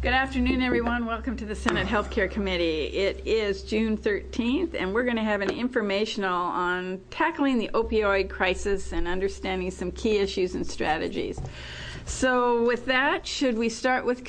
Good afternoon, everyone. Welcome to the Senate Healthcare Committee. It is June 13th, and we're going to have an informational on tackling the opioid crisis and understanding some key issues and strategies. So with that, should we start with...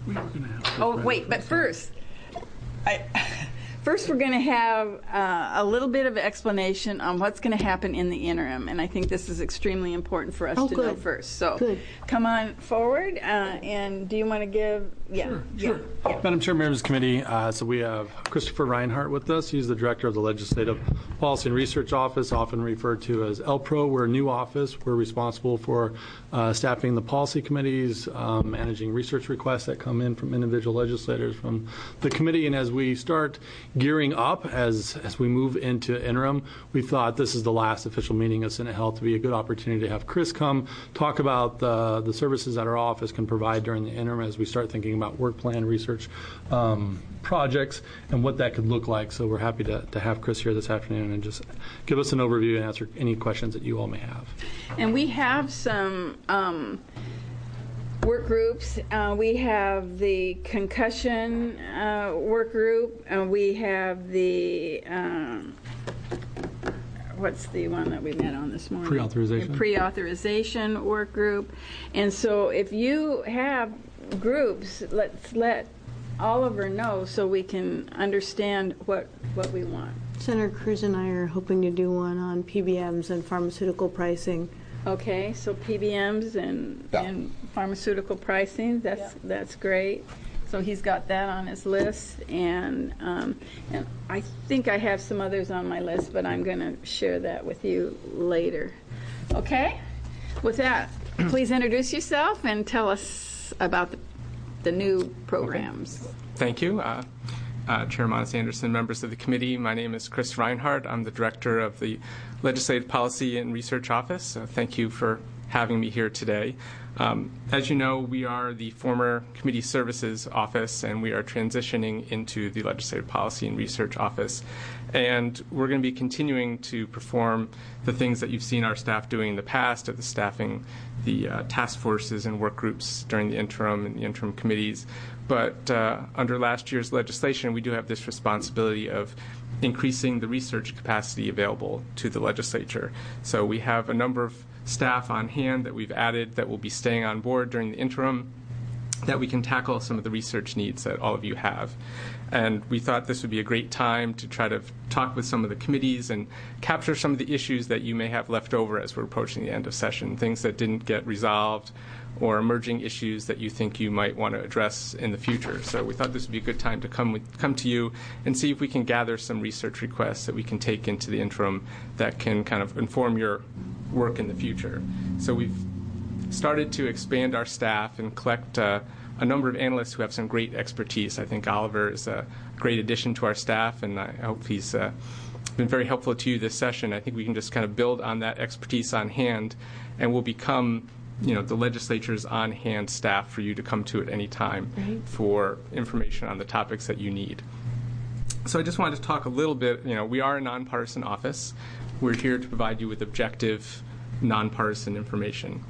First, we're going to have a little bit of explanation on what's going to happen in the interim, and I think this is extremely important for us to know first. So, come on forward, and do you want to give... Sure. Madam Chair, members of the committee, so we have Christopher Reinhardt with us. He's the director of the Legislative Policy and Research Office, often referred to as LPRO. We're a new office. We're responsible for staffing the policy committees, managing research requests that come in from individual legislators from the committee, and as we start gearing up as we move into interim, we thought this is the last official meeting of Senate Health to be a good opportunity to have Chris come talk about the services that our office can provide during the interim as we start thinking about work plan research projects and what that could look like. So we're happy to have Chris here this afternoon and just give us an overview and answer any questions that you all may have. And we have some work groups. We have the concussion work group, and we have the what's the one that we met on this morning? Pre-authorization. Pre-authorization work group. And so if you have groups, let's let Oliver know so we can understand what we want. Senator Cruz and I are hoping to do one on PBMs and pharmaceutical pricing. Okay, so PBMs and pharmaceutical pricing, that's great. So he's got that on his list, and I think I have some others on my list, but I'm going to share that with you later. Okay? With that, please introduce yourself and tell us about the new programs. Okay. Thank you. Chair Monis Anderson, members of the committee, my name is Chris Reinhardt. I'm the director of the Legislative Policy and Research Office. Thank you for having me here today. As you know, we are the former Committee Services Office, and we are transitioning into the Legislative Policy and Research Office. And we're going to be continuing to perform the things that you've seen our staff doing in the past, of the staffing the task forces and work groups during the interim and the interim committees. But under last year's legislation, we do have this responsibility of increasing the research capacity available to the legislature. So we have a number of staff on hand that we've added that will be staying on board during the interim, that we can tackle some of the research needs that all of you have. And we thought this would be a great time to try to talk with some of the committees and capture some of the issues that you may have left over as we're approaching the end of session, things that didn't get resolved or emerging issues that you think you might want to address in the future. So we thought this would be a good time to come to you and see if we can gather some research requests that we can take into the interim that can kind of inform your work in the future. So we've started to expand our staff and collect a number of analysts who have some great expertise. I think Oliver is a great addition to our staff, and I hope he's been very helpful to you this session. I think we can just kind of build on that expertise on hand, and we'll become the legislature's on-hand staff for you to come to at any time for information on the topics that you need. So I just wanted to talk a little bit, we are a nonpartisan office. We're here to provide you with objective, nonpartisan information.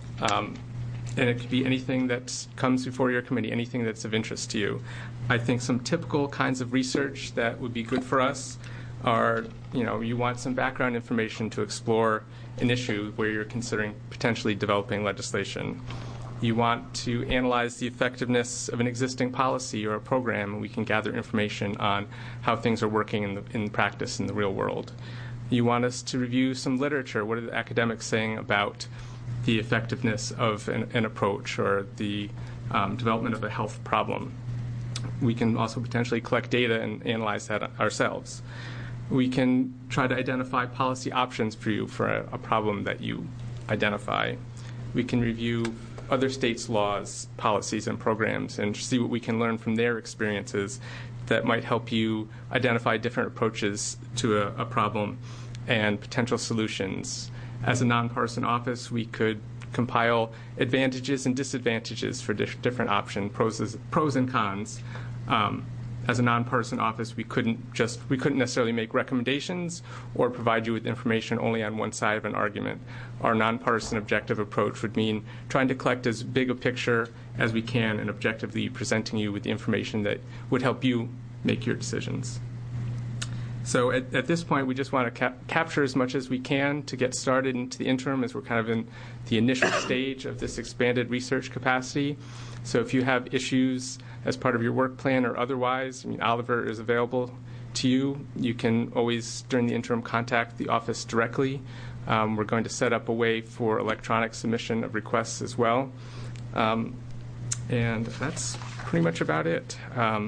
And it could be anything that comes before your committee, anything that's of interest to you. I think some typical kinds of research that would be good for us are, you want some background information to explore an issue where you're considering potentially developing legislation. You want to analyze the effectiveness of an existing policy or a program, and we can gather information on how things are working in practice in the real world. You want us to review some literature. What are the academics saying about the effectiveness of an approach or the development of a health problem? We can also potentially collect data and analyze that ourselves. We can try to identify policy options for you for a problem that you identify. We can review other states' laws, policies, and programs and see what we can learn from their experiences that might help you identify different approaches to a problem and potential solutions. As a nonpartisan office, we could compile advantages and disadvantages for different options, pros and cons, as a nonpartisan office, we couldn't necessarily make recommendations or provide you with information only on one side of an argument. Our nonpartisan objective approach would mean trying to collect as big a picture as we can and objectively presenting you with the information that would help you make your decisions. So at this point, we just want to capture as much as we can to get started into the interim, as we're kind of in the initial stage of this expanded research capacity. So if you have issues as part of your work plan or otherwise, Oliver is available to you. You can always, during the interim, contact the office directly. We're going to set up a way for electronic submission of requests as well. And that's pretty much about it.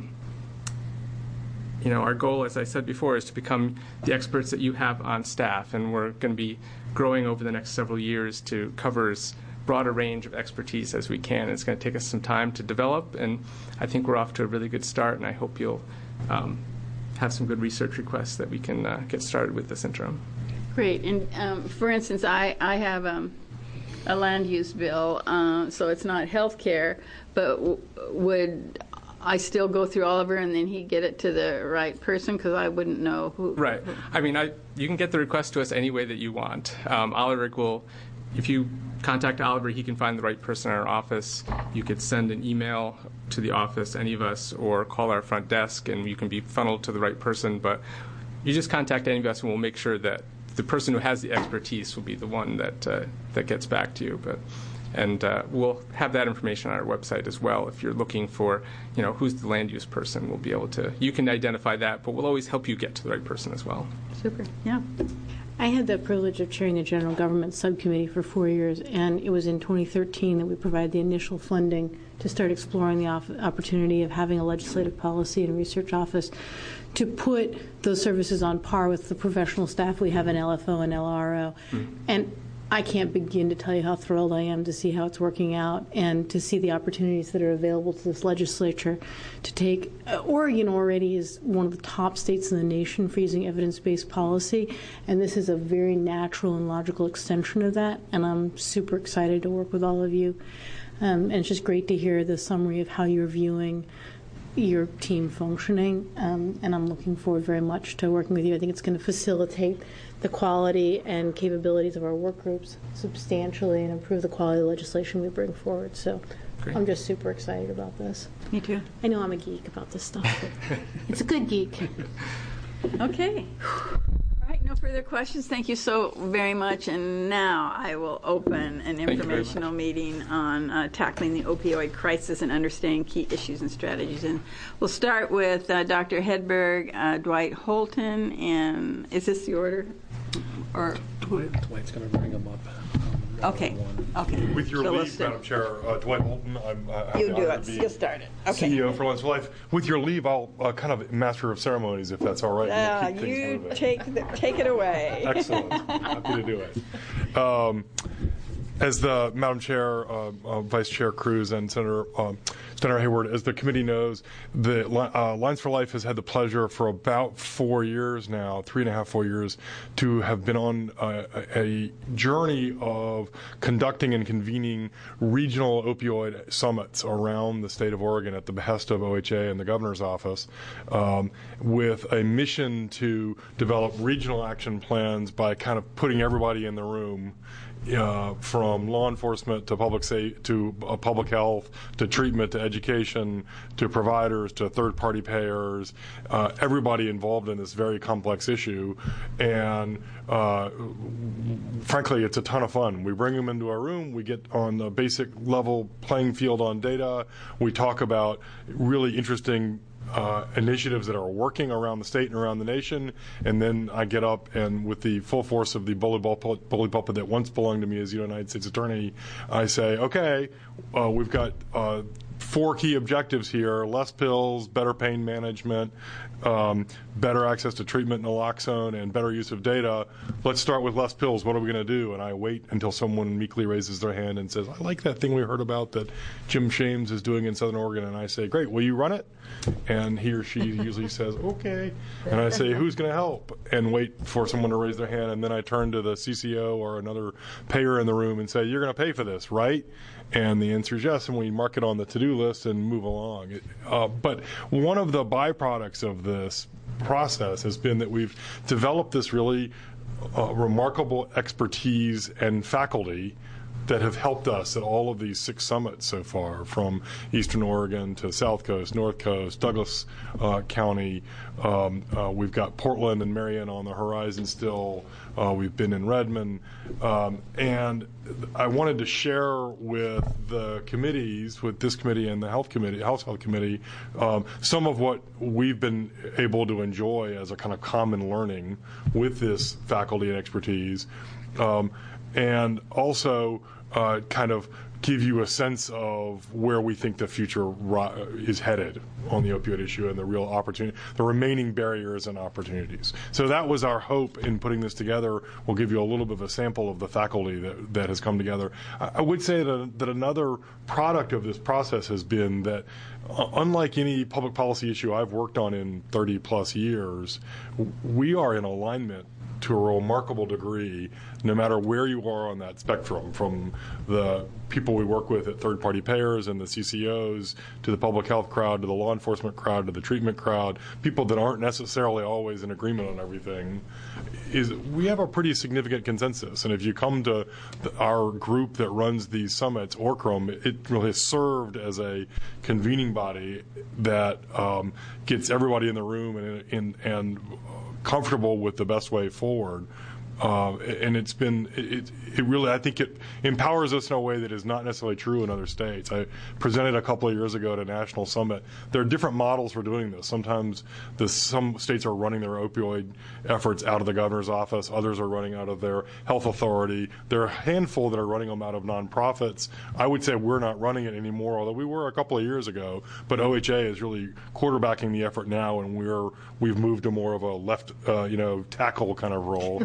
Our goal, as I said before, is to become the experts that you have on staff, and we're going to be growing over the next several years to cover as broad a range of expertise as we can. It's going to take us some time to develop, and I think we're off to a really good start, and I hope you'll have some good research requests that we can get started with this interim. Great. And for instance, I have a land use bill, so it's not health care, but would I still go through Oliver and then he'd get it to the right person, because I wouldn't know who. Right. You can get the request to us any way that you want. Oliver will, if you contact Oliver, he can find the right person in our office. You could send an email to the office, any of us, or call our front desk, and you can be funneled to the right person. But you just contact any of us, and we'll make sure that the person who has the expertise will be the one that gets back to you. And we'll have that information on our website as well. If you're looking for, who's the land use person, we'll be able to, you can identify that, but we'll always help you get to the right person as well. Super, yeah. I had the privilege of chairing the General Government Subcommittee for 4 years, and it was in 2013 that we provided the initial funding to start exploring the opportunity of having a legislative policy and research office to put those services on par with the professional staff we have in LFO and LRO. Mm-hmm. And I can't begin to tell you how thrilled I am to see how it's working out and to see the opportunities that are available to this legislature to take. Oregon already is one of the top states in the nation for using evidence-based policy, and this is a very natural and logical extension of that, and I'm super excited to work with all of you. And it's just great to hear the summary of how you're viewing your team functioning, and I'm looking forward very much to working with you. I think it's going to facilitate the quality and capabilities of our work groups substantially and improve the quality of the legislation we bring forward. So great. I'm just super excited about this. Me too. I know I'm a geek about this stuff, but it's a good geek. Okay. All right, no further questions. Thank you so very much. And now I will open an informational meeting on tackling the opioid crisis and understanding key issues and strategies. And we'll start with Dr. Hedberg, Dwight Holton, and is this the order? Or Dwight's going to bring them up. Okay. With your leave, Madam Chair, Dwight Holton, you do it. You'll start it. Okay. CEO for Lens for Life. With your leave, I'll kind of master of ceremonies, if that's all right. You take it away. Excellent. Happy to do it. As the Madam Chair, Vice Chair Cruz, and Senator Hayward, as the committee knows, the Lines for Life has had the pleasure for about 4 years now, 3.5, 4 years, to have been on a journey of conducting and convening regional opioid summits around the state of Oregon at the behest of OHA and the governor's office, with a mission to develop regional action plans by kind of putting everybody in the room. From law enforcement to public health to treatment to education to providers to third-party payers, everybody involved in this very complex issue, and frankly, it's a ton of fun. We bring them into our room, we get on the basic level playing field on data, we talk about really interesting initiatives that are working around the state and around the nation, and then I get up and with the full force of the bully pulpit that once belonged to me as United States Attorney, I say, okay, we've got 4 key objectives here: less pills, better pain management, better access to treatment, naloxone, and better use of data. Let's start with less pills. What are we going to do? And I wait until someone meekly raises their hand and says, I like that thing we heard about that Jim Shames is doing in Southern Oregon. And I say, great, will you run it? And he or she usually says, okay. And I say, who's going to help? And wait for someone to raise their hand. And then I turn to the CCO or another payer in the room and say, you're going to pay for this, right? And the answer is yes. And we mark it on the to-do to-do list and move along. But one of the byproducts of this process has been that we've developed this really remarkable expertise and faculty that have helped us at all of these 6 summits so far, from Eastern Oregon to South Coast, North Coast, Douglas County. We've got Portland and Marion on the horizon still. We've been in Redmond. And I wanted to share with the committees, with this committee and the House Health Committee, some of what we've been able to enjoy as a kind of common learning with this faculty and expertise. And also kind of give you a sense of where we think the future is headed on the opioid issue and the real opportunity, the remaining barriers and opportunities. So that was our hope in putting this together. We'll give you a little bit of a sample of the faculty that has come together. I would say that another product of this process has been that unlike any public policy issue I've worked on in 30 plus years, we are in alignment to a remarkable degree, no matter where you are on that spectrum, from the people we work with at third-party payers and the CCOs, to the public health crowd, to the law enforcement crowd, to the treatment crowd, people that aren't necessarily always in agreement on everything, we have a pretty significant consensus. And if you come to our group that runs these summits, ORCRM, it really has served as a convening body that gets everybody in the room and comfortable with the best way forward. And it's been, it really, I think it empowers us in a way that is not necessarily true in other states. I presented a couple of years ago at a national summit. There are different models for doing this. Sometimes some states are running their opioid efforts out of the governor's office. Others are running out of their health authority. There are a handful that are running them out of nonprofits. I would say we're not running it anymore, although we were a couple of years ago. But OHA is really quarterbacking the effort now, and we've moved to more of a left, tackle kind of role.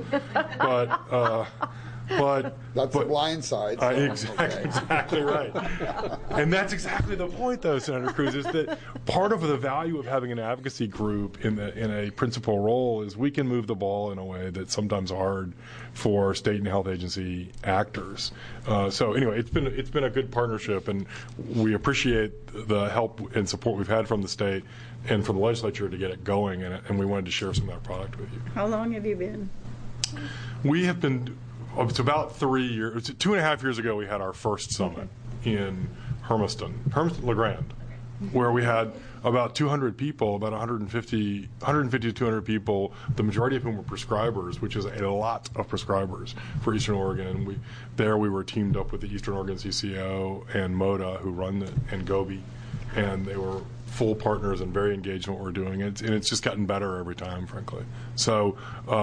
But that's the blind side. So exactly right. And that's exactly the point, though, Senator Cruz, is that part of the value of having an advocacy group in a principal role is we can move the ball in a way that's sometimes hard for state and health agency actors. So anyway, it's been a good partnership, and we appreciate the help and support we've had from the state and from the legislature to get it going, and we wanted to share some of that product with you. How long have you been? We have been, it's about 3 years, 2.5 years ago we had our first summit in Hermiston, LeGrand, where we had about 200 people, about 150 to 200 people, the majority of whom were prescribers, which is a lot of prescribers for Eastern Oregon. And we were teamed up with the Eastern Oregon CCO and MODA, who run it, and Gobi, and they were full partners and very engaged in what we're doing. And it's just gotten better every time, frankly. So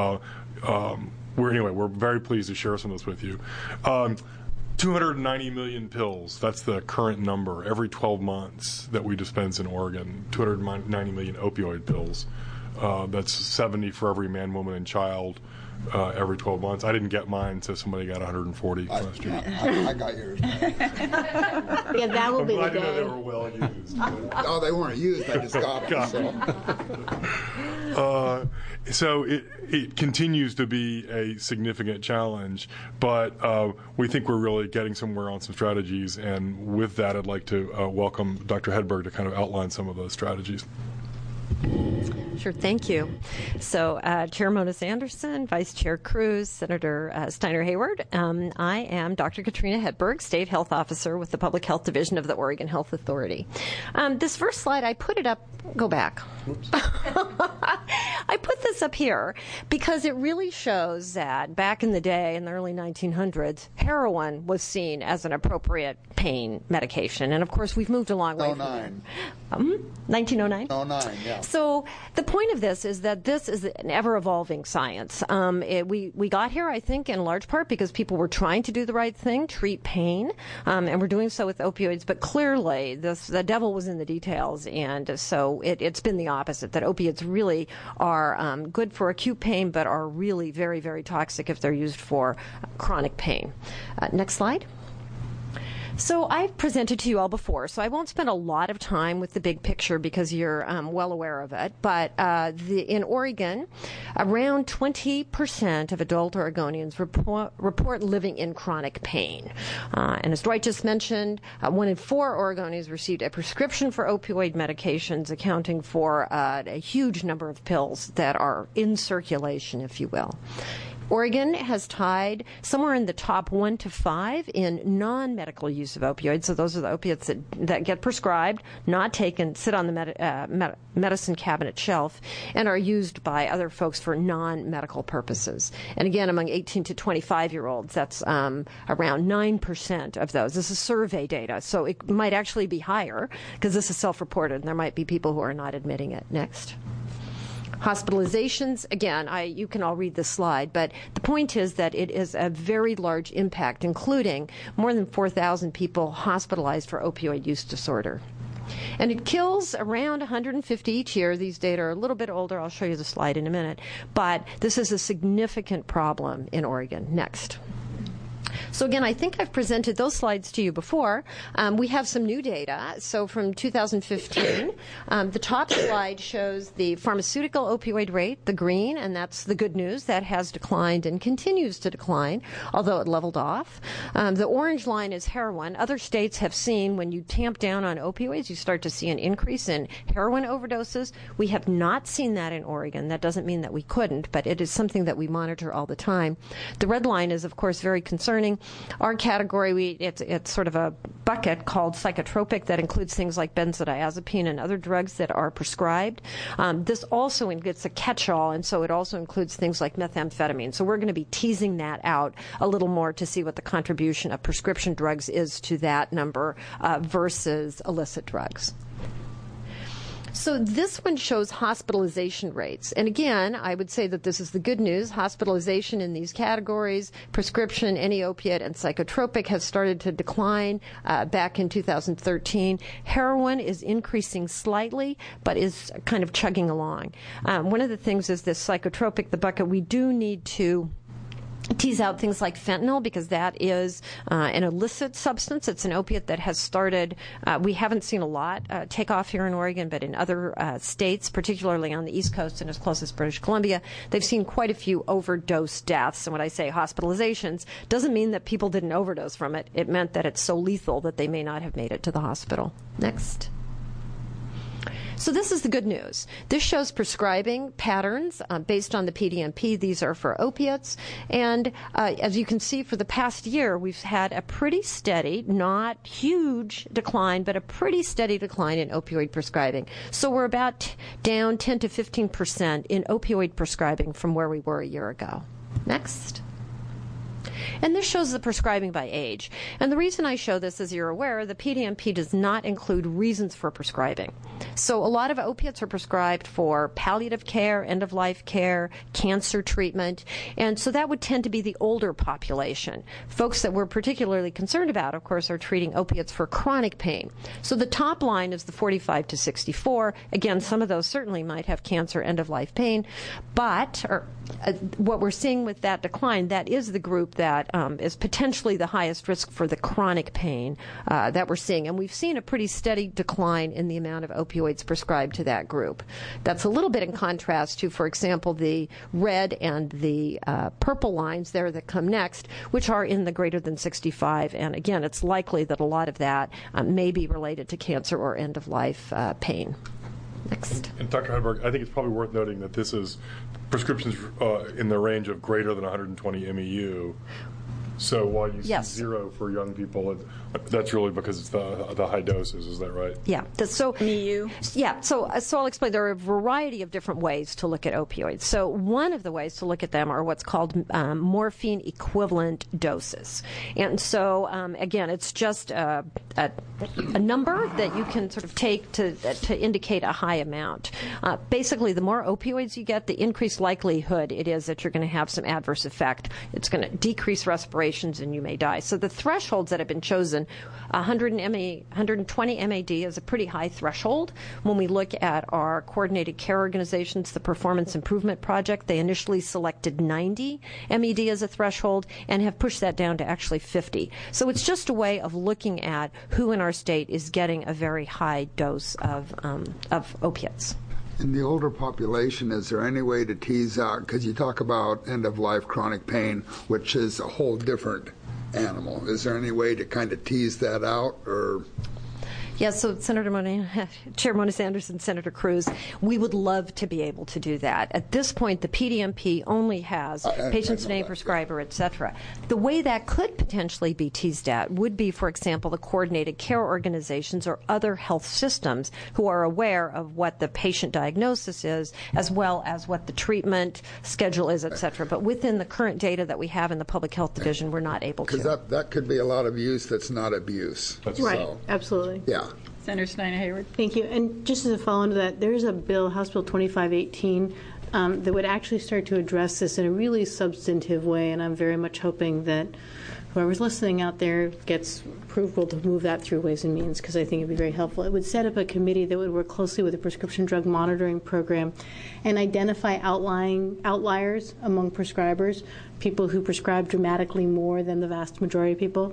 we're very pleased to share some of this with you. 290 million pills, that's the current number, every 12 months that we dispense in Oregon, 290 million opioid pills. That's 70 for every man, woman, and child every 12 months. I didn't get mine, so somebody got 140 last year. I got yours. Yeah, that will be the I didn't know day. they were well used. Oh, they weren't used. I just got them. So it continues to be a significant challenge, but we think we're really getting somewhere on some strategies. And with that, I'd like to welcome Dr. Hedberg to kind of outline some of those strategies. Sure, thank you. So, Chair Mona Sanderson, Vice Chair Cruz, Senator Steiner Hayward. I am Dr. Katrina Hedberg, State Health Officer with the Public Health Division of the Oregon Health Authority. This first slide, I put it up. Go back. I put this up here because it really shows that back in the day, in the early 1900s, heroin was seen as an appropriate pain medication. And of course, we've moved a long way from there. 1909? 09, yeah. So the point of this is that this is an ever-evolving science. We got here, I think, in large part because people were trying to do the right thing, treat pain, and we're doing so with opioids. But clearly, the devil was in the details, and so it's been the opposite, that opiates really are good for acute pain, but are really very, very toxic if they're used for chronic pain. Next slide. So I've presented to you all before, so I won't spend a lot of time with the big picture because you're well aware of it. But in Oregon, around 20% of adult Oregonians report living in chronic pain. And as Dwight just mentioned, 1 in 4 Oregonians received a prescription for opioid medications, accounting for a huge number of pills that are in circulation, if you will. Oregon has tied somewhere in the top 1 to 5 in non-medical use of opioids. So those are the opiates that get prescribed, not taken, sit on the medicine cabinet shelf, and are used by other folks for non-medical purposes. And again, among 18 to 25-year-olds, that's around 9% of those. This is survey data, so it might actually be higher because this is self-reported, and there might be people who are not admitting it. Next. Hospitalizations, again, you can all read this slide, but the point is that it is a very large impact, including more than 4,000 people hospitalized for opioid use disorder. And it kills around 150 each year. These data are a little bit older. I'll show you the slide in a minute. But this is a significant problem in Oregon. Next. So again, I think I've presented those slides to you before. We have some new data. So from 2015, the top slide shows the pharmaceutical opioid rate, the green, and that's the good news. That has declined and continues to decline, although it leveled off. The orange line is heroin. Other states have seen when you tamp down on opioids, you start to see an increase in heroin overdoses. We have not seen that in Oregon. That doesn't mean that we couldn't, but it is something that we monitor all the time. The red line is, of course, very concerning. Our category, it's sort of a bucket called psychotropic that includes things like benzodiazepine and other drugs that are prescribed. This also gets a catch-all, and so it also includes things like methamphetamine. So we're going to be teasing that out a little more to see what the contribution of prescription drugs is to that number versus illicit drugs. So this one shows hospitalization rates. And again, I would say that this is the good news. Hospitalization in these categories, prescription, any opiate, and psychotropic has started to decline back in 2013. Heroin is increasing slightly, but is kind of chugging along. One of the things is this psychotropic, the bucket, we do need to tease out things like fentanyl because that is an illicit substance. It's an opiate that has started, we haven't seen a lot take off here in Oregon, but in other states, particularly on the East Coast and as close as British Columbia, they've seen quite a few overdose deaths. And when I say hospitalizations, doesn't mean that people didn't overdose from it. It meant that it's so lethal that they may not have made it to the hospital. Next. So this is the good news. This shows prescribing patterns based on the PDMP. These are for opiates. And as you can see, for the past year, we've had a pretty steady, not huge decline, but a pretty steady decline in opioid prescribing. So we're about down 10 to 15% in opioid prescribing from where we were a year ago. Next. And this shows the prescribing by age. And the reason I show this, as you're aware, the PDMP does not include reasons for prescribing. So a lot of opiates are prescribed for palliative care, end-of-life care, cancer treatment. And so that would tend to be the older population. Folks that we're particularly concerned about, of course, are treating opiates for chronic pain. So the top line is the 45 to 64. Again, some of those certainly might have cancer, end-of-life pain. But what we're seeing with that decline, that is the group that is potentially the highest risk for the chronic pain that we're seeing. And we've seen a pretty steady decline in the amount of opioids prescribed to that group. That's a little bit in contrast to, for example, the red and the purple lines there that come next, which are in the greater than 65. And again, it's likely that a lot of that may be related to cancer or end-of-life pain. Next. And Dr. Hedberg, I think it's probably worth noting that this is prescriptions in the range of greater than 120 MEU. So while you see 0 for young people, that's really because it's the high doses. Is that right? Yeah. So MEU. Yeah. So I'll explain. There are a variety of different ways to look at opioids. So one of the ways to look at them are what's called morphine equivalent doses. And so again, it's just a number that you can sort of take to indicate a high amount. Basically, the more opioids you get, the increased likelihood it is that you're going to have some adverse effect. It's going to decrease respiration. situations and you may die. So the thresholds that have been chosen, 120 MAD is a pretty high threshold. When we look at our coordinated care organizations, the Performance Improvement Project, they initially selected 90 MED as a threshold and have pushed that down to actually 50. So it's just a way of looking at who in our state is getting a very high dose of opiates. In the older population, is there any way to tease out, because you talk about end-of-life chronic pain, which is a whole different animal. Is there any way to kind of tease that out, or? Yes, so Chair Mona Sanderson, Senator Cruz, we would love to be able to do that. At this point, the PDMP only has patient's name, prescriber, et cetera. The way that could potentially be teased at would be, for example, the coordinated care organizations or other health systems who are aware of what the patient diagnosis is, as well as what the treatment schedule is, et cetera. But within the current data that we have in the Public Health Division, we're not able to. Because that could be a lot of use that's not abuse. Right, absolutely. Yeah. Senator Steiner-Hayward. Thank you. And just as a follow-on to that, there's a bill, House Bill 2518, that would actually start to address this in a really substantive way, and I'm very much hoping that whoever's listening out there gets approval to move that through Ways and Means, because I think it would be very helpful. It would set up a committee that would work closely with the Prescription Drug Monitoring Program and identify outliers among prescribers, people who prescribe dramatically more than the vast majority of people,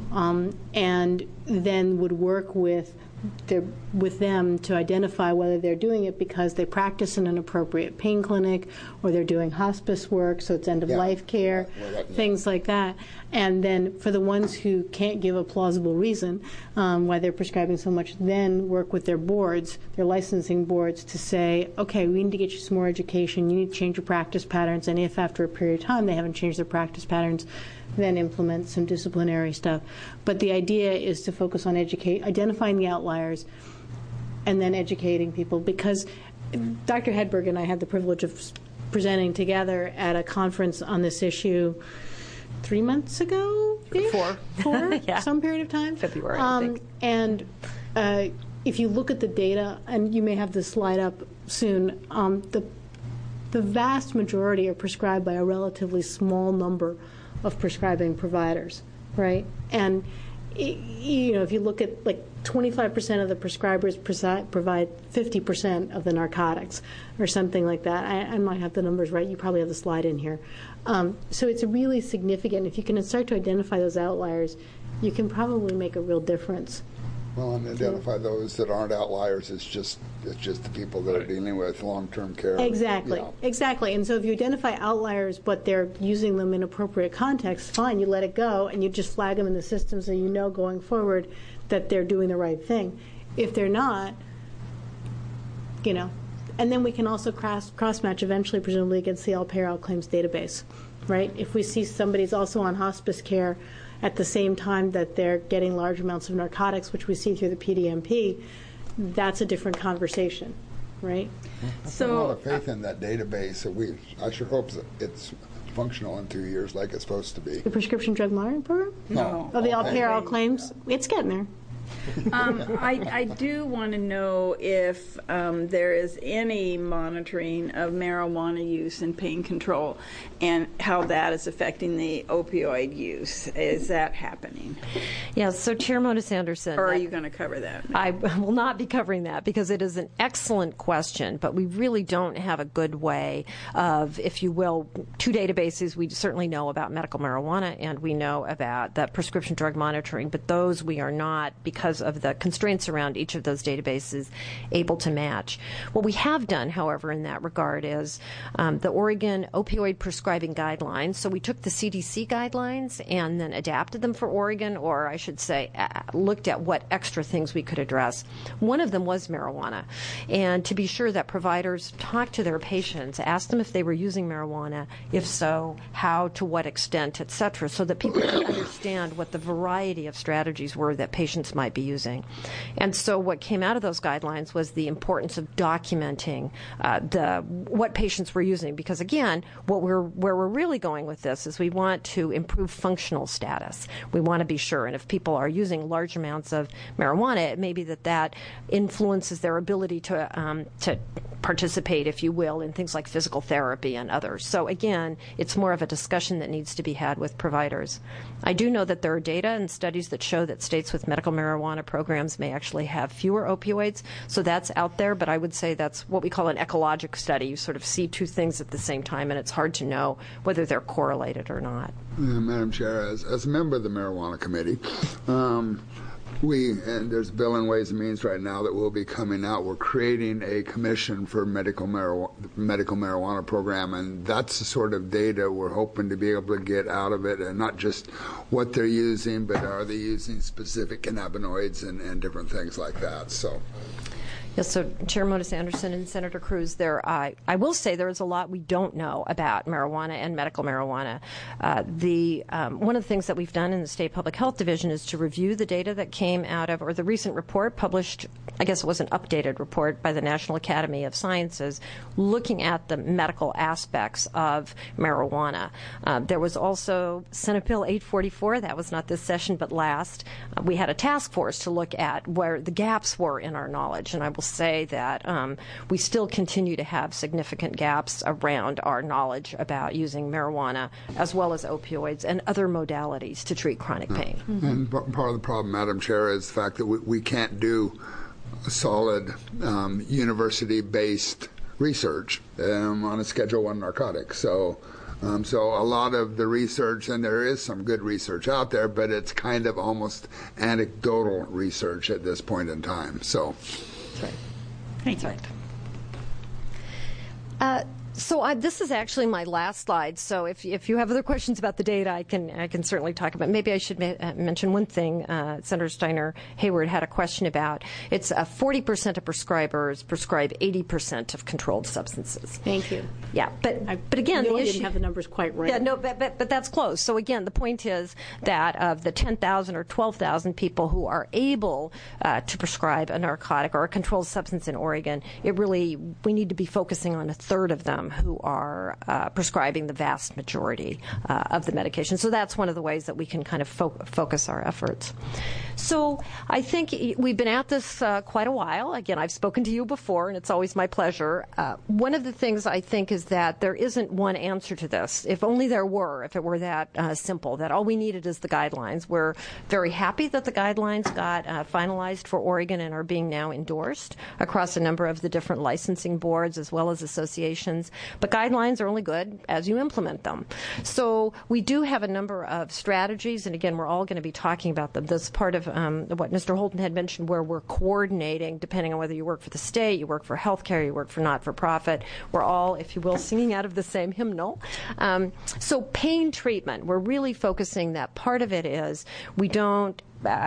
and then would work with them to identify whether they're doing it because they practice in an appropriate pain clinic or they're doing hospice work, so it's end-of-life care, things like that. And then for the ones who can't give a plausible reason why they're prescribing so much, then work with their boards, their licensing boards, to say, okay, we need to get you some more education, you need to change your practice patterns, and if after a period of time they haven't changed their practice patterns, then implement some disciplinary stuff. But the idea is to focus on identifying the outliers and then educating people, because Dr. Hedberg and I had the privilege of presenting together at a conference on this issue 3 months ago? Four, yeah. Some period of time. February, I think. And if you look at the data, and you may have this slide up soon, the vast majority are prescribed by a relatively small number of prescribing providers, right? And if you look at 25% of the prescribers provide 50% of the narcotics or something like that. I might have the numbers right. You probably have the slide in here. So it's really significant. If you can start to identify those outliers, you can probably make a real difference. Well, and identify those that aren't outliers. It's just the people that are dealing with long-term care. Exactly, exactly. And so if you identify outliers, but they're using them in appropriate context, fine, you let it go, and you just flag them in the system so you know going forward that they're doing the right thing. If they're not, and then we can also cross-match eventually, presumably, against the all-payer all-claims database, right? If we see somebody's also on hospice care at the same time that they're getting large amounts of narcotics, which we see through the PDMP, that's a different conversation, right? I have a lot of faith in that database. I sure hope that it's functional in 2 years like it's supposed to be. The Prescription Drug Monitoring Program? No. Oh, the all-payer all-claims? It's getting there. I do want to know if there is any monitoring of marijuana use in pain control and how that is affecting the opioid use. Is that happening? Yes, so Chair Mona Sanderson. Or are you going to cover that? I will not be covering that because it is an excellent question, but we really don't have a good way of, if you will, two databases. We certainly know about medical marijuana and we know about the prescription drug monitoring, but those we are not, because of the constraints around each of those databases, able to match. What we have done, however, in that regard is the Oregon opioid prescribing guidelines. So we took the CDC guidelines and then adapted them for Oregon, or I should say looked at what extra things we could address. One of them was marijuana. And to be sure that providers talked to their patients, asked them if they were using marijuana, if so, how, to what extent, et cetera, so that people could understand what the variety of strategies were that patients might might be using. And so what came out of those guidelines was the importance of documenting what patients were using, because again, where we're really going with this is we want to improve functional status. We want to be sure, and if people are using large amounts of marijuana, it may be that influences their ability to participate, if you will, in things like physical therapy and others. So again, it's more of a discussion that needs to be had with providers. I do know that there are data and studies that show that states with medical marijuana programs may actually have fewer opioids, so that's out there, but I would say that's what we call an ecologic study. You sort of see two things at the same time, and it's hard to know whether they're correlated or not. Madam Chair, as a member of the Marijuana Committee, and there's a bill in Ways and Means right now that will be coming out. We're creating a commission for medical marijuana program, and that's the sort of data we're hoping to be able to get out of it, and not just what they're using, but are they using specific cannabinoids and different things like that. So. Yes, so Chair Modis Anderson and Senator Cruz, I will say there is a lot we don't know about marijuana and medical marijuana. One of the things that we've done in the State Public Health Division is to review the data that came out of, or the recent report published, I guess it was an updated report by the National Academy of Sciences, looking at the medical aspects of marijuana. There was also Senate Bill 844, that was not this session but last. We had a task force to look at where the gaps were in our knowledge, and I will say that we still continue to have significant gaps around our knowledge about using marijuana as well as opioids and other modalities to treat chronic pain. And part of the problem, Madam Chair, is the fact that we can't do solid university-based research on a Schedule I narcotic. So a lot of the research, and there is some good research out there, but it's kind of almost anecdotal research at this point in time. So. Right. Thank you. Right. So this is actually my last slide. So if you have other questions about the data, I can certainly talk about. Maybe I should mention one thing. Senator Steiner Hayward had a question about. It's 40% of prescribers prescribe 80% of controlled substances. Thank you. Yeah, but again, the I issue didn't have the numbers quite right. Yeah, no, but that's close. So again, the point is that of the 10,000 or 12,000 people who are able to prescribe a narcotic or a controlled substance in Oregon, we need to be focusing on a third of them who are prescribing the vast majority of the medication. So that's one of the ways that we can kind of focus our efforts. So I think we've been at this quite a while. Again, I've spoken to you before, and it's always my pleasure. One of the things I think is that there isn't one answer to this. If only there were, if it were that simple, that all we needed is the guidelines. We're very happy that the guidelines got finalized for Oregon and are being now endorsed across a number of the different licensing boards as well as associations. But guidelines are only good as you implement them. So we do have a number of strategies, and again, we're all going to be talking about them. This is part of what Mr. Holton had mentioned, where we're coordinating, depending on whether you work for the state, you work for healthcare, you work for not-for-profit. We're all, if you will, singing out of the same hymnal. So pain treatment, we're really focusing that part of it is we don't,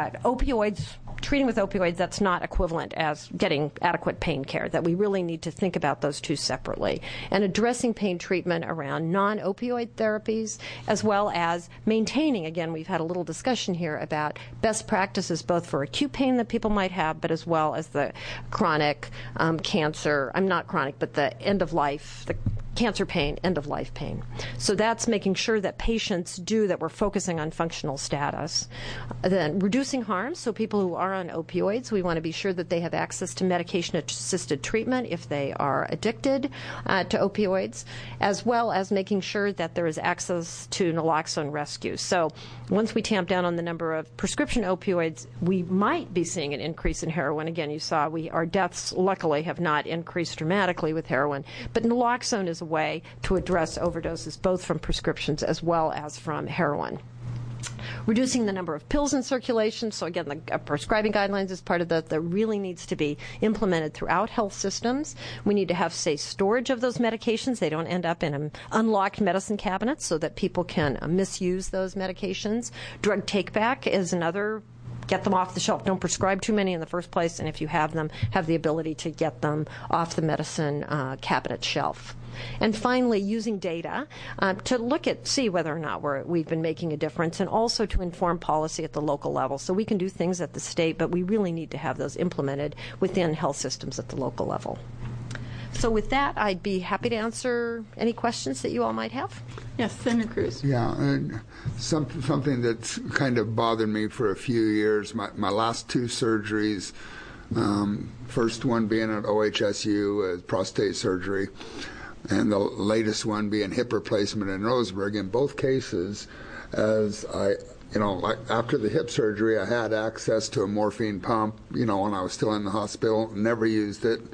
treating with opioids, that's not equivalent as getting adequate pain care, that we really need to think about those two separately. And addressing pain treatment around non-opioid therapies, as well as maintaining, again, we've had a little discussion here about best practices both for acute pain that people might have, but as well as the chronic cancer, not chronic, but the end of life, the cancer pain, end-of-life pain. So that's making sure that patients that we're focusing on functional status. Then reducing harm, so people who are on opioids, we want to be sure that they have access to medication-assisted treatment if they are addicted to opioids, as well as making sure that there is access to naloxone rescue. So once we tamp down on the number of prescription opioids, we might be seeing an increase in heroin. Again, you saw our deaths, luckily, have not increased dramatically with heroin, but naloxone is a way to address overdoses both from prescriptions as well as from heroin. Reducing the number of pills in circulation. So again, the prescribing guidelines is part of that really needs to be implemented throughout health systems. We need to have safe storage of those medications. They don't end up in unlocked medicine cabinets so that people can misuse those medications. Drug take-back is another get them off the shelf. Don't prescribe too many in the first place, and if you have them, have the ability to get them off the medicine cabinet shelf. And finally, using data to see whether or not we've been making a difference, and also to inform policy at the local level. So we can do things at the state, but we really need to have those implemented within health systems at the local level. So with that, I'd be happy to answer any questions that you all might have. Yes, Senator Cruz. Yeah, and something that's kind of bothered me for a few years, my last two surgeries, first one being at OHSU, prostate surgery, and the latest one being hip replacement in Roseburg. In both cases, like after the hip surgery, I had access to a morphine pump, when I was still in the hospital, never used it.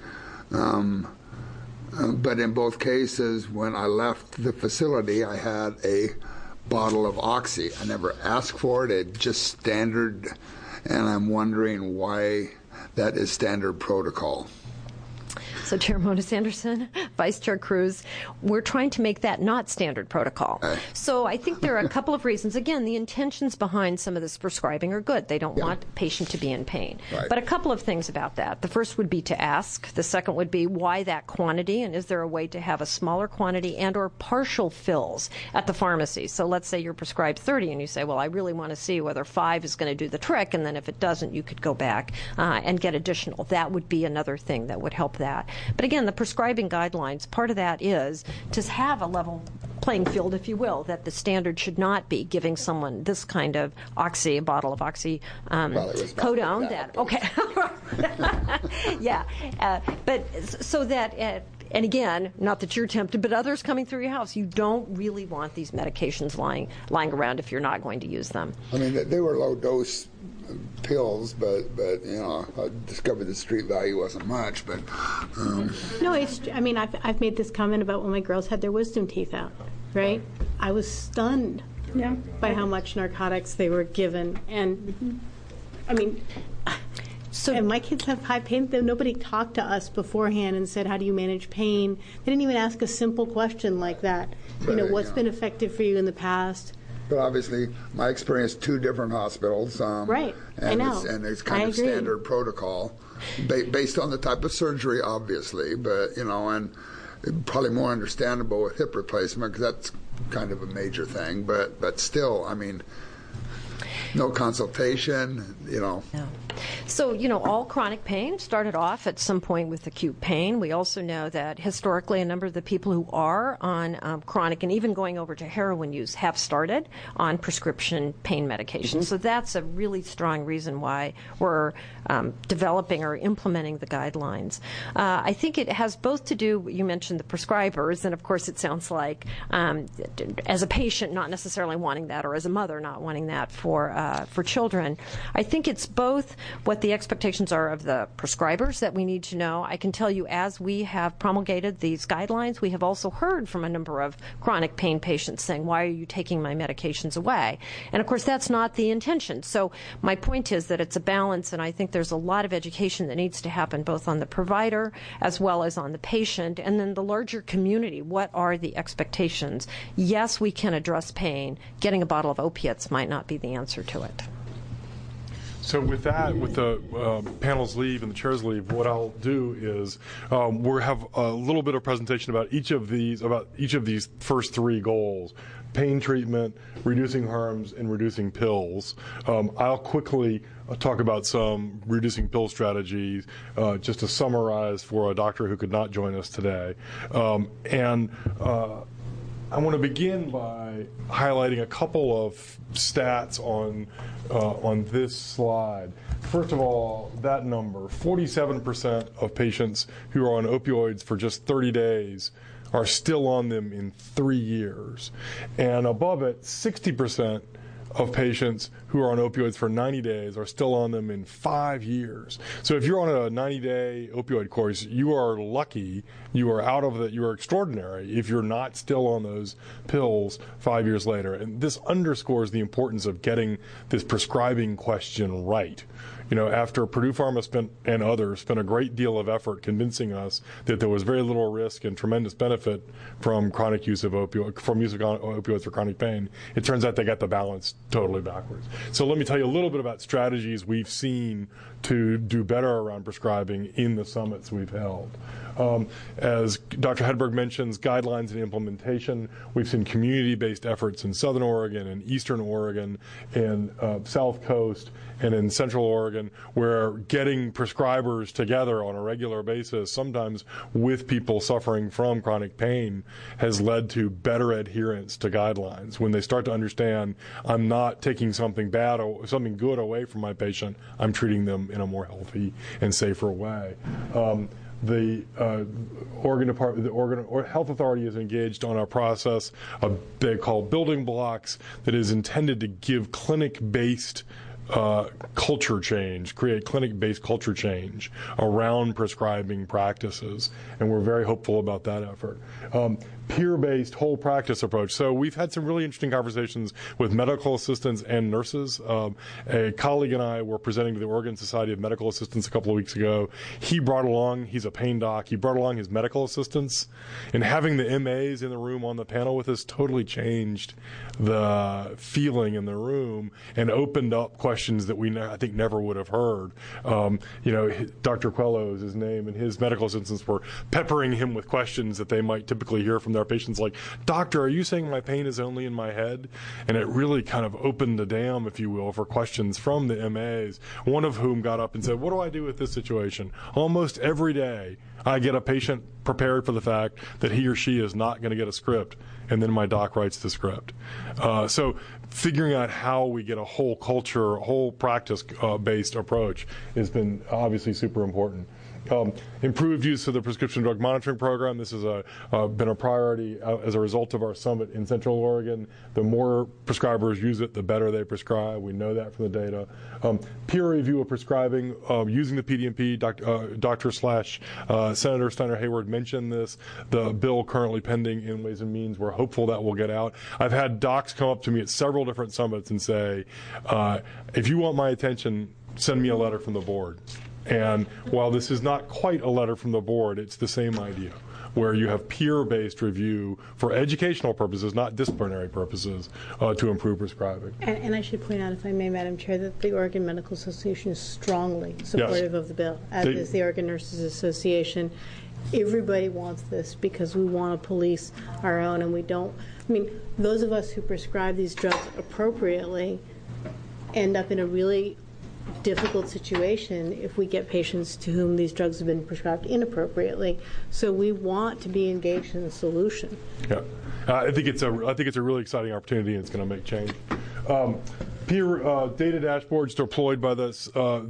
But in both cases, when I left the facility, I had a bottle of Oxy. I never asked for it. It's just standard, and I'm wondering why that is standard protocol. So Chair Monis-Anderson, Vice Chair Cruz, we're trying to make that not standard protocol. So I think there are a couple of reasons. Again, the intentions behind some of this prescribing are good. They don't want the patient to be in pain. Right. But a couple of things about that. The first would be to ask. The second would be why that quantity, and is there a way to have a smaller quantity and or partial fills at the pharmacy? So let's say you're prescribed 30 and you say, well, I really want to see whether 5 is going to do the trick, and then if it doesn't, you could go back and get additional. That would be another thing that would help that. But again, the prescribing guidelines, part of that is to have a level playing field, if you will, that the standard should not be giving someone this kind of a bottle of oxycodone. But so that. And again, not that you're tempted, but others coming through your house, you don't really want these medications lying around if you're not going to use them. I mean, they were low-dose pills, but I discovered the street value wasn't much. But No, I've made this comment about when my girls had their wisdom teeth out, right? I was stunned by how much narcotics they were given. And, and my kids have high pain. Nobody talked to us beforehand and said, how do you manage pain? They didn't even ask a simple question like that. What's been effective for you in the past? But obviously, my experience, 2 different hospitals. Right, I know. It's kind of standard protocol based on the type of surgery, obviously. But, and probably more understandable with hip replacement because that's kind of a major thing. But still, no consultation, No. So, all chronic pain started off at some point with acute pain. We also know that historically a number of the people who are on chronic and even going over to heroin use have started on prescription pain medication. So that's a really strong reason why we're developing or implementing the guidelines. I think it has both to do, you mentioned the prescribers, and of course it sounds like as a patient not necessarily wanting that, or as a mother not wanting that for children. I think it's both what the expectations are of the prescribers that we need to know. I can tell you as we have promulgated these guidelines, we have also heard from a number of chronic pain patients saying, why are you taking my medications away? And of course that's not the intention. So my point is that it's a balance, and I think there's a lot of education that needs to happen both on the provider as well as on the patient, and then the larger community. What are the expectations? Yes, we can address pain. Getting a bottle of opiates might not be the answer to it. So with that, with the panel's leave and the chair's leave, what I'll do is we'll have a little bit of presentation about each of these first 3 goals: pain treatment, reducing harms, and reducing pills. I'll quickly talk about some reducing pill strategies, just to summarize for a doctor who could not join us today. I want to begin by highlighting a couple of stats on this slide. First of all, that number, 47% of patients who are on opioids for just 30 days are still on them in 3 years. And above it, 60% of patients who are on opioids for 90 days are still on them in 5 years. So if you're on a 90-day opioid course, you are lucky. You are out of it. You are extraordinary if you're not still on those pills 5 years later. And this underscores the importance of getting this prescribing question right. after Purdue Pharma and others spent a great deal of effort convincing us that there was very little risk and tremendous benefit from chronic use of opioids for chronic pain, it turns out they got the balance totally backwards. So let me tell you a little bit about strategies we've seen to do better around prescribing in the summits we've held. As Dr. Hedberg mentions, guidelines and implementation. We've seen community-based efforts in Southern Oregon and Eastern Oregon and South Coast and in Central Oregon, where getting prescribers together on a regular basis, sometimes with people suffering from chronic pain, has led to better adherence to guidelines. When they start to understand, I'm not taking something bad or something good away from my patient, I'm treating them in a more healthy and safer way. The Oregon Health Authority is engaged on a process they call building blocks that is intended to give clinic-based culture change, create clinic-based culture change around prescribing practices, and we're very hopeful about that effort. Peer-based whole practice approach. So we've had some really interesting conversations with medical assistants and nurses. A colleague and I were presenting to the Oregon Society of Medical Assistants a couple of weeks ago. He's a pain doc, he brought along his medical assistants, and having the MAs in the room on the panel with us totally changed the feeling in the room and opened up questions that we I think never would have heard. Dr. Quello is his name, and his medical assistants were peppering him with questions that they might typically hear from their patients, like, "Doctor, are you saying my pain is only in my head?" And it really kind of opened the dam, if you will, for questions from the MAs, one of whom got up and said, "What do I do with this situation? Almost every day I get a patient prepared for the fact that he or she is not going to get a script, and then my doc writes the script." So figuring out how we get a whole culture, whole practice-based approach has been obviously super important. Improved use of the prescription drug monitoring program. This has been a priority as a result of our summit in Central Oregon. The more prescribers use it, the better they prescribe. We know that from the data. Peer review of prescribing using the PDMP. Senator Steiner Hayward mentioned this. The bill currently pending in Ways and Means. We're hopeful that will get out. I've had docs come up to me at several different summits and say, if you want my attention, send me a letter from the board. And while this is not quite a letter from the board, it's the same idea, where you have peer-based review for educational purposes, not disciplinary purposes, to improve prescribing. And I should point out, if I may, Madam Chair, that the Oregon Medical Association is strongly supportive of the bill, as is the Oregon Nurses Association. Everybody wants this because we want to police our own, and we don't. I mean, those of us who prescribe these drugs appropriately end up in a really difficult situation if we get patients to whom these drugs have been prescribed inappropriately. So we want to be engaged in the solution. Yeah, I think it's a really exciting opportunity, and it's going to make change. Peer data dashboards deployed by the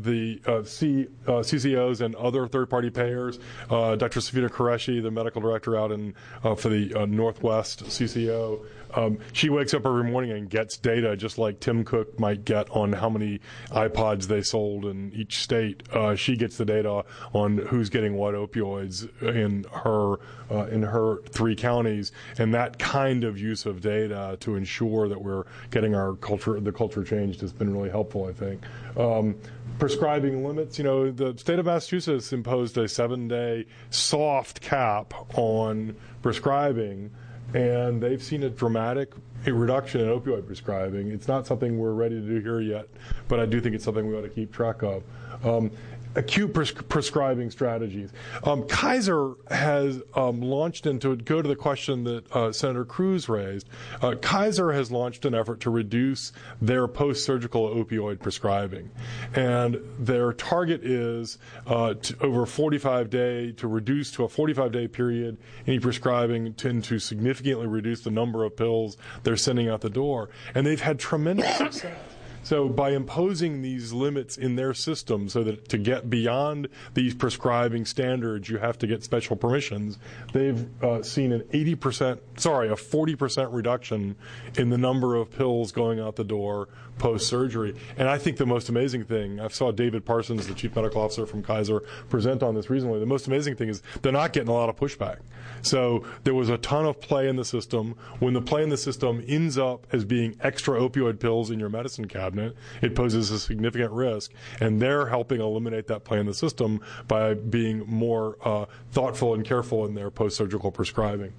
CCOs and other third-party payers. Dr. Safina Qureshi, the medical director out for the Northwest CCO, she wakes up every morning and gets data just like Tim Cook might get on how many iPods they sold in each state. She gets the data on who's getting what opioids in her 3 counties, and that kind of use of data to ensure that we're getting the culture changed has been really helpful, I think. Prescribing limits, the state of Massachusetts imposed a 7-day soft cap on prescribing, and they've seen a dramatic reduction in opioid prescribing. It's not something we're ready to do here yet, but I do think it's something we ought to keep track of. Acute prescribing strategies. Kaiser has launched into it. Go to the question that Senator Cruz raised. Kaiser has launched an effort to reduce their post-surgical opioid prescribing, and their target is over 45-day to reduce to a 45-day period any prescribing to significantly reduce the number of pills they're sending out the door, and they've had tremendous success. So by imposing these limits in their system so that to get beyond these prescribing standards, you have to get special permissions, they've seen a 40% reduction in the number of pills going out the door post-surgery. And I think the most amazing thing, I saw David Parsons, the chief medical officer from Kaiser, present on this recently. The most amazing thing is they're not getting a lot of pushback. So there was a ton of play in the system. When the play in the system ends up as being extra opioid pills in your medicine cabinet, cabinet. It poses a significant risk, and they're helping eliminate that play in the system by being more thoughtful and careful in their post-surgical prescribing.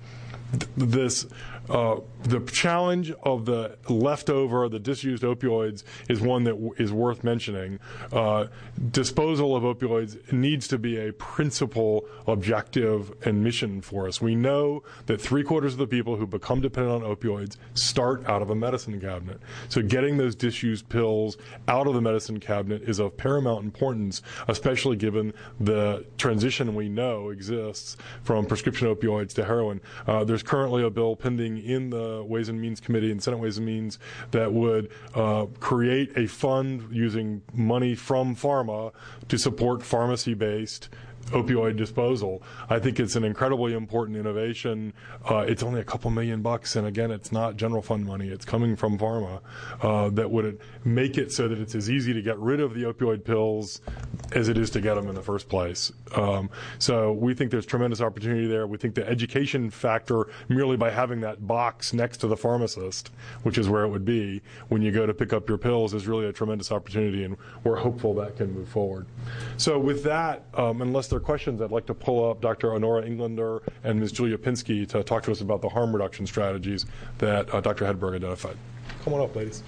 The challenge of the leftover, the disused opioids is one that is worth mentioning. Disposal of opioids needs to be a principal objective and mission for us. We know that 3/4 of the people who become dependent on opioids start out of a medicine cabinet. So getting those disused pills out of the medicine cabinet is of paramount importance, especially given the transition we know exists from prescription opioids to heroin. There's currently a bill pending in the Ways and Means Committee and Senate Ways and Means that would create a fund using money from pharma to support pharmacy-based opioid disposal. I think it's an incredibly important innovation. It's only a couple $1 million, and again, it's not general fund money. It's coming from pharma that would make it so that it's as easy to get rid of the opioid pills as it is to get them in the first place. So we think there's tremendous opportunity there. We think the education factor, merely by having that box next to the pharmacist, which is where it would be when you go to pick up your pills, is really a tremendous opportunity, and we're hopeful that can move forward. So with that, unless there are questions, I'd like to pull up Dr. Honora Englander and Ms. Julia Pinsky to talk to us about the harm reduction strategies that Dr. Hedberg identified. Come on up, ladies.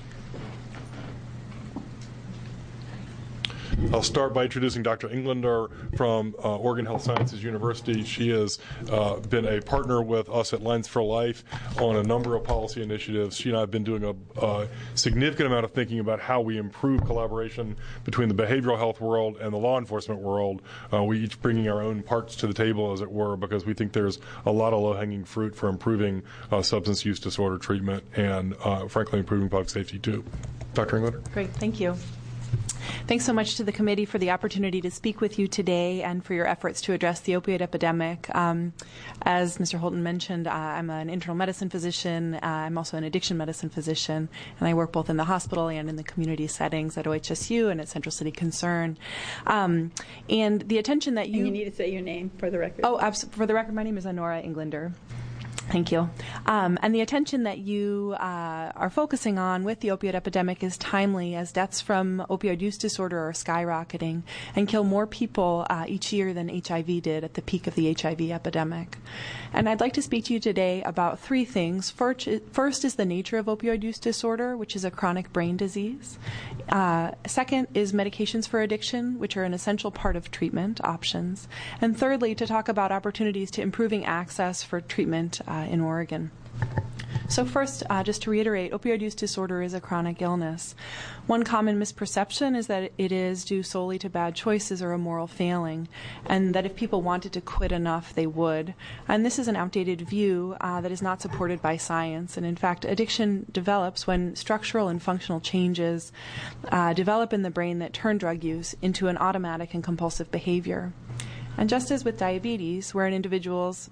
I'll start by introducing Dr. Englander from Oregon Health Sciences University. She has been a partner with us at Lens for Life on a number of policy initiatives. She and I have been doing a significant amount of thinking about how we improve collaboration between the behavioral health world and the law enforcement world. We each bringing our own parts to the table, as it were, because we think there's a lot of low-hanging fruit for improving substance use disorder treatment and, frankly, improving public safety, too. Dr. Englander? Great. Thank you. Thanks so much to the committee for the opportunity to speak with you today and for your efforts to address the opioid epidemic. As Mr. Holton mentioned, I'm an internal medicine physician. I'm also an addiction medicine physician, and I work both in the hospital and in the community settings at OHSU and at Central City Concern. And the attention that you... And you need to say your name for the record. Oh, for the record, my name is Honora Englander. Thank you. And the attention that you are focusing on with the opioid epidemic is timely, as deaths from opioid use disorder are skyrocketing and kill more people each year than HIV did at the peak of the HIV epidemic. And I'd like to speak to you today about three things. First is the nature of opioid use disorder, which is a chronic brain disease. Second is medications for addiction, which are an essential part of treatment options. And thirdly, to talk about opportunities to improving access for treatment in Oregon. So first, just to reiterate, opioid use disorder is a chronic illness. One common misperception is that it is due solely to bad choices or a moral failing, and that if people wanted to quit enough, they would. And this is an outdated view that is not supported by science. And in fact, addiction develops when structural and functional changes develop in the brain that turn drug use into an automatic and compulsive behavior. And just as with diabetes, where an individual's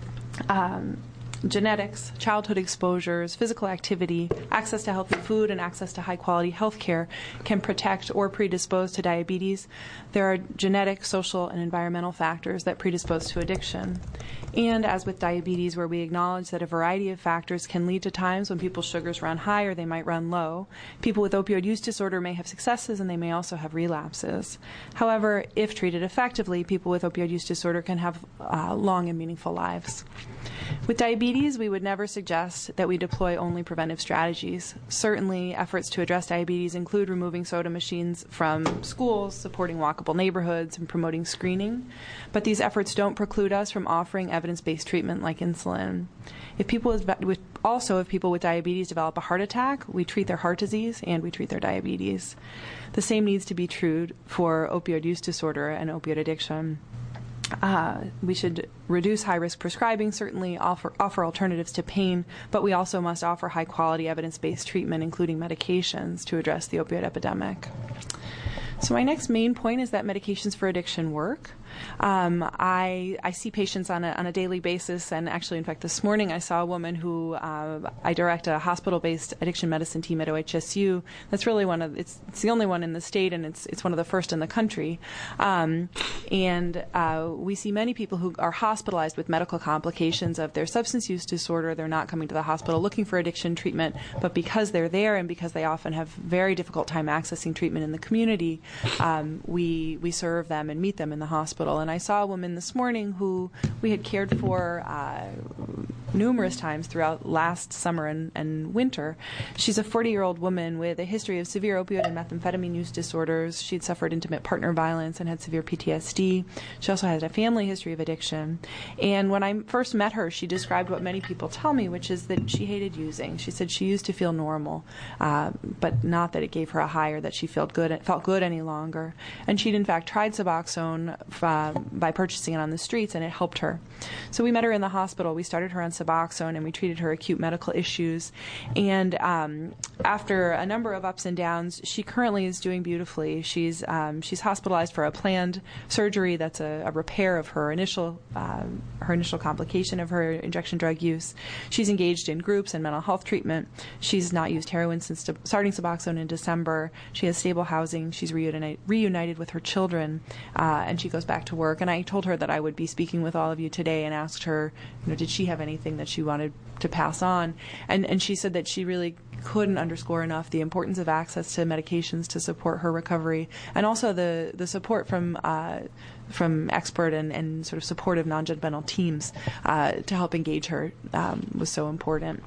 genetics, childhood exposures, physical activity, access to healthy food, and access to high-quality health care can protect or predispose to diabetes, there are genetic, social, and environmental factors that predispose to addiction. And as with diabetes, where we acknowledge that a variety of factors can lead to times when people's sugars run high or they might run low, people with opioid use disorder may have successes and they may also have relapses. However, if treated effectively, people with opioid use disorder can have long and meaningful lives. With diabetes, we would never suggest that we deploy only preventive strategies. Certainly, efforts to address diabetes include removing soda machines from schools, supporting walkable neighborhoods, and promoting screening. But these efforts don't preclude us from offering evidence-based treatment like insulin. If people with diabetes develop a heart attack, we treat their heart disease and we treat their diabetes. The same needs to be true for opioid use disorder and opioid addiction. We should reduce high-risk prescribing, certainly offer alternatives to pain, but we also must offer high-quality evidence-based treatment, including medications, to address the opioid epidemic. So my next main point is that medications for addiction work. I see patients on a daily basis, and actually, in fact, this morning I saw a woman who I direct a hospital-based addiction medicine team at OHSU. That's really it's the only one in the state, and it's one of the first in the country. And we see many people who are hospitalized with medical complications of their substance use disorder. They're not coming to the hospital looking for addiction treatment, but because they're there and because they often have very difficult time accessing treatment in the community, we serve them and meet them in the hospital. And I saw a woman this morning who we had cared for numerous times throughout last summer and winter. She's a 40-year-old woman with a history of severe opioid and methamphetamine use disorders. She'd suffered intimate partner violence and had severe PTSD. She also had a family history of addiction. And when I first met her, she described what many people tell me, which is that she hated using. She said she used to feel normal, but not that it gave her a high or that she felt good any longer. And she'd in fact tried Suboxone by purchasing it on the streets, and it helped her. So we met her in the hospital. We started her on Suboxone, and we treated her acute medical issues. And after a number of ups and downs, she currently is doing beautifully. She's hospitalized for a planned surgery that's a repair of her initial complication of her injection drug use. She's engaged in groups and mental health treatment. She's not used heroin since starting Suboxone in December. She has stable housing. She's reunited with her children, and she goes back to work. And I told her that I would be speaking with all of you today and asked her, did she have anything that she wanted to pass on? And she said that she really couldn't underscore enough the importance of access to medications to support her recovery, and also the support from expert and sort of supportive non-judgmental teams to help engage her was so important.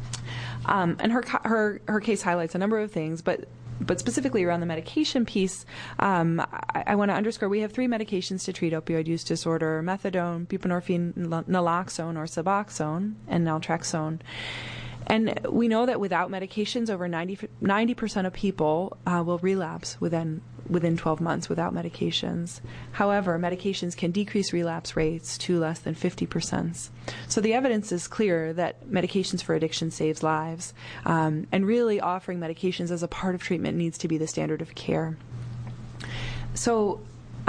And her case highlights a number of things, but specifically around the medication piece, I want to underscore we have 3 medications to treat opioid use disorder: methadone, buprenorphine, naloxone or Suboxone, and naltrexone. And we know that without medications, over 90% of people will relapse within 12 months without medications. However, medications can decrease relapse rates to less than 50%. So the evidence is clear that medications for addiction saves lives, and really offering medications as a part of treatment needs to be the standard of care. So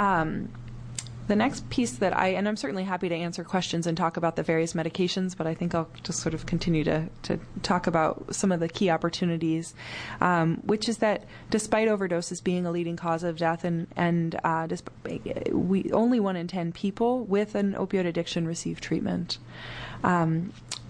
the next piece and I'm certainly happy to answer questions and talk about the various medications, but I think I'll just sort of continue to talk about some of the key opportunities, which is that despite overdoses being a leading cause of death, and only 1 in 10 people with an opioid addiction receive treatment. And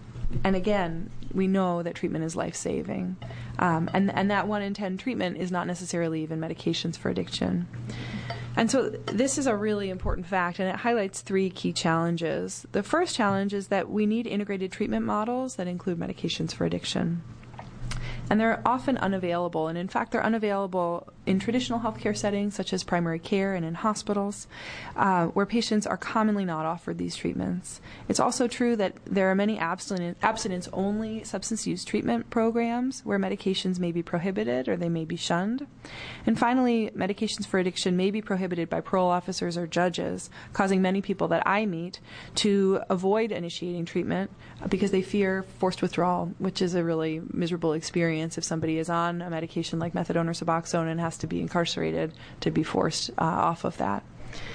again, we know that treatment is life-saving, and that 1 in 10 treatment is not necessarily even medications for addiction. And so this is a really important fact, and it highlights 3 key challenges. The first challenge is that we need integrated treatment models that include medications for addiction. And they're often unavailable, and in fact they're unavailable in traditional healthcare settings such as primary care and in hospitals, where patients are commonly not offered these treatments. It's also true that there are many abstinence-only substance use treatment programs where medications may be prohibited or they may be shunned. And finally, medications for addiction may be prohibited by parole officers or judges, causing many people that I meet to avoid initiating treatment because they fear forced withdrawal, which is a really miserable experience if somebody is on a medication like methadone or Suboxone and has to be incarcerated to be forced off of that.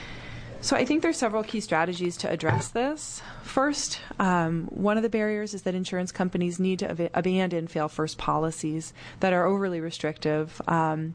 So I think there's several key strategies to address this. First, one of the barriers is that insurance companies need to abandon fail-first policies that are overly restrictive and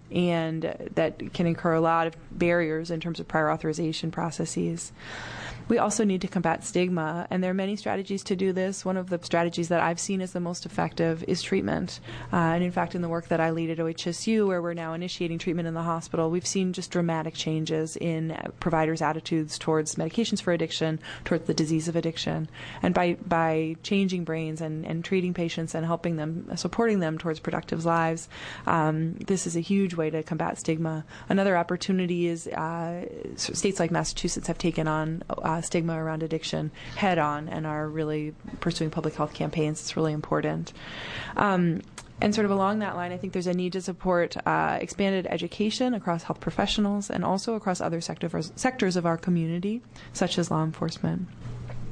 that can incur a lot of barriers in terms of prior authorization processes. We also need to combat stigma, and there are many strategies to do this. One of the strategies that I've seen as the most effective is treatment. And in fact, in the work that I lead at OHSU, where we're now initiating treatment in the hospital, we've seen just dramatic changes in providers' attitudes towards medications for addiction, towards the disease of addiction. And by changing brains and treating patients and helping them, supporting them towards productive lives, this is a huge way to combat stigma. Another opportunity is states like Massachusetts have taken on stigma around addiction head on and are really pursuing public health campaigns. It's really important. And sort of along that line, I think there's a need to support expanded education across health professionals and also across other sectors of our community, such as law enforcement.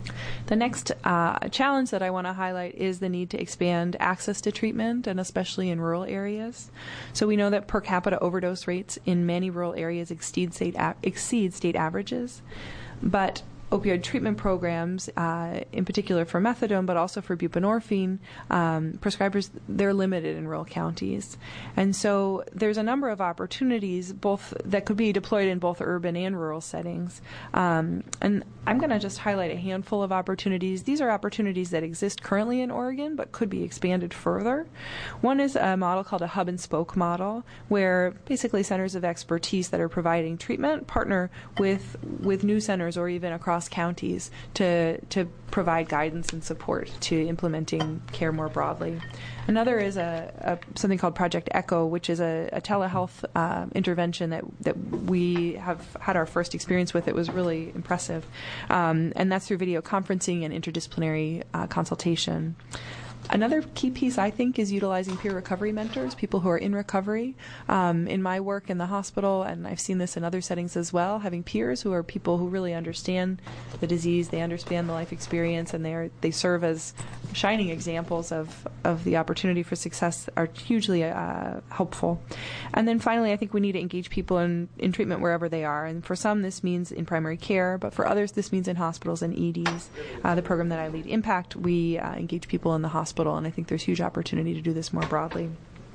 The next challenge that I want to highlight is the need to expand access to treatment, and especially in rural areas. So we know that per capita overdose rates in many rural areas exceed state averages, but opioid treatment programs, in particular for methadone, but also for buprenorphine, prescribers, they're limited in rural counties. And so there's a number of opportunities both that could be deployed in both urban and rural settings. And I'm going to just highlight a handful of opportunities. These are opportunities that exist currently in Oregon, but could be expanded further. One is a model called a hub and spoke model, where basically centers of expertise that are providing treatment partner with new centers or even across counties to provide guidance and support to implementing care more broadly. Another is something called Project ECHO, which is a telehealth intervention that we have had our first experience with. It was really impressive, and that's through video conferencing and interdisciplinary consultation. Another key piece, I think, is utilizing peer recovery mentors, people who are in recovery. In my work in the hospital, and I've seen this in other settings as well, having peers who are people who really understand the disease, they understand the life experience, and they serve as shining examples of the opportunity for success are hugely helpful. And then finally, I think we need to engage people in treatment wherever they are. And for some, this means in primary care, but for others, this means in hospitals and EDs. The program that I lead, Impact, we engage people in the hospital, and I think there's huge opportunity to do this more broadly.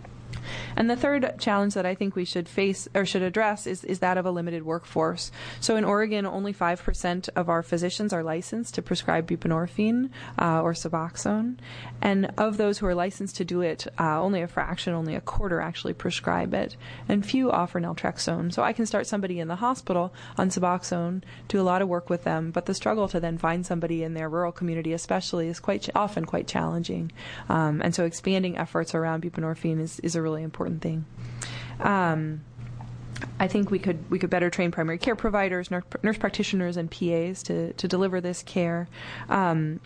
And the third challenge that I think we should face or should address is that of a limited workforce. So in Oregon, only 5% of our physicians are licensed to prescribe buprenorphine or Suboxone. And of those who are licensed to do it, only a fraction, only a quarter actually prescribe it. And few offer naltrexone. So I can start somebody in the hospital on Suboxone, do a lot of work with them, but the struggle to then find somebody in their rural community especially is often quite challenging. And so expanding efforts around buprenorphine is a really important thing. I think we could better train primary care providers, nurse practitioners, and PAs to deliver this care, and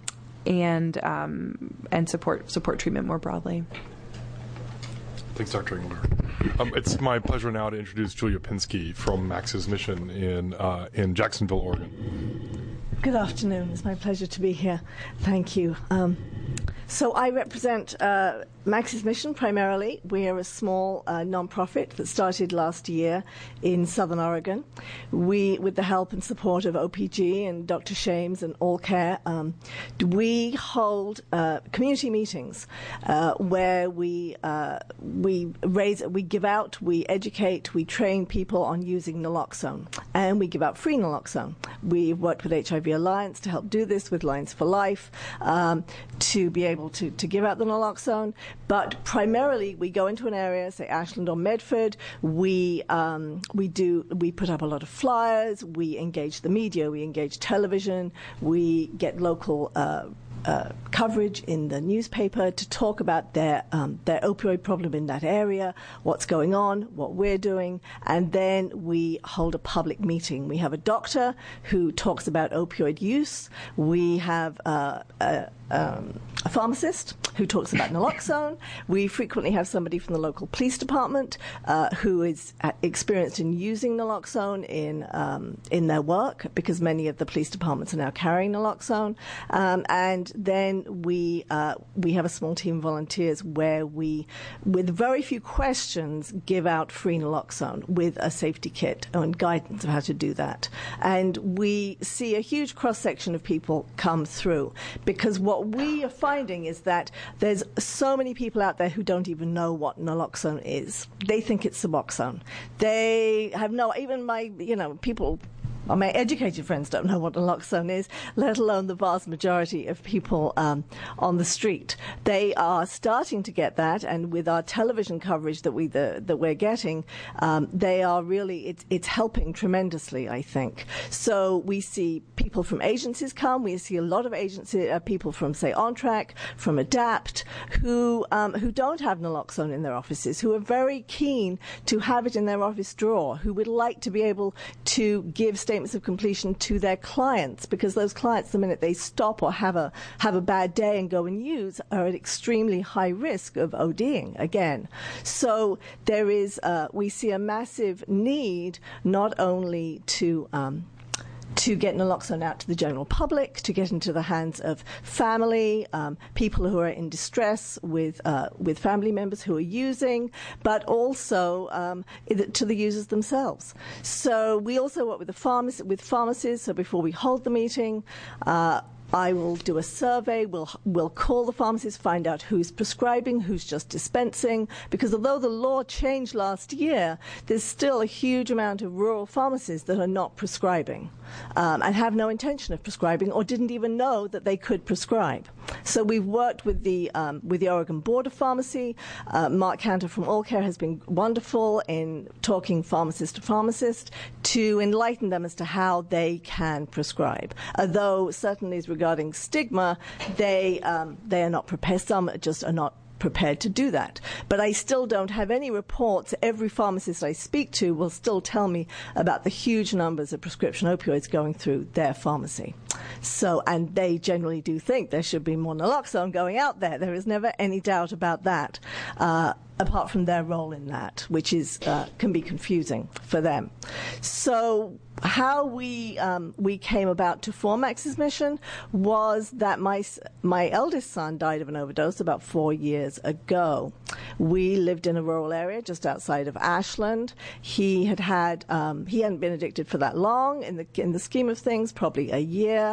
support treatment more broadly. Thanks, Dr. Engelberg. It's my pleasure now to introduce Julia Pinsky from Max's Mission in Jacksonville, Oregon. Good afternoon. It's my pleasure to be here. Thank you. So I represent Max's Mission primarily. We are a small nonprofit that started last year in Southern Oregon. We, with the help and support of OPG and Dr. Shames and All Care, we hold community meetings where we give out, we educate, we train people on using naloxone, and we give out free naloxone. We've worked with HIV Alliance to help do this, with Lines for Life, to be able to give out the naloxone. But primarily, we go into an area, say Ashland or Medford. We put up a lot of flyers. We engage the media. We engage television. We get local coverage in the newspaper to talk about their opioid problem in that area, what's going on, what we're doing, and then we hold a public meeting. We have a doctor who talks about opioid use. We have a pharmacist who talks about naloxone. We frequently have somebody from the local police department who is experienced in using naloxone in their work, because many of the police departments are now carrying naloxone. And then we have a small team of volunteers where we, with very few questions, give out free naloxone with a safety kit and guidance of how to do that. And we see a huge cross-section of people come through, because what we are finding is that there's so many people out there who don't even know what naloxone is. They think it's Suboxone. They have even my educated friends don't know what naloxone is, let alone the vast majority of people on the street. They are starting to get that, and with our television coverage that we're getting, they are really, it's helping tremendously, I think. So we see people from agencies come. We see a lot of people from, say, OnTrack, from ADAPT, who don't have naloxone in their offices, who are very keen to have it in their office drawer, who would like to be able to give statements of completion to their clients, because those clients, the minute they stop or have a bad day and go and use, are at extremely high risk of ODing again. So there is we see a massive need not only to to get naloxone out to the general public, to get into the hands of family, people who are in distress with family members who are using, but also to the users themselves. So we also work with pharmacies. So before we hold the meeting, I will do a survey. We'll call the pharmacists, find out who's prescribing, who's just dispensing, because although the law changed last year, there's still a huge amount of rural pharmacies that are not prescribing and have no intention of prescribing or didn't even know that they could prescribe. So we've worked with the Oregon Board of Pharmacy. Mark Cantor from All Care has been wonderful in talking pharmacist to pharmacist to enlighten them as to how they can prescribe. Although certainly regarding stigma, they are not prepared. Some just are not prepared to do that. But I still don't have any reports. Every pharmacist I speak to will still tell me about the huge numbers of prescription opioids going through their pharmacy. So, and they generally do think there should be more naloxone going out there. There is never any doubt about that, apart from their role in that, which is can be confusing for them. So how we came about to form Max's Mission was that my eldest son died of an overdose about 4 years ago. We lived in a rural area just outside of Ashland. He hadn't been addicted for that long in the scheme of things, probably a year,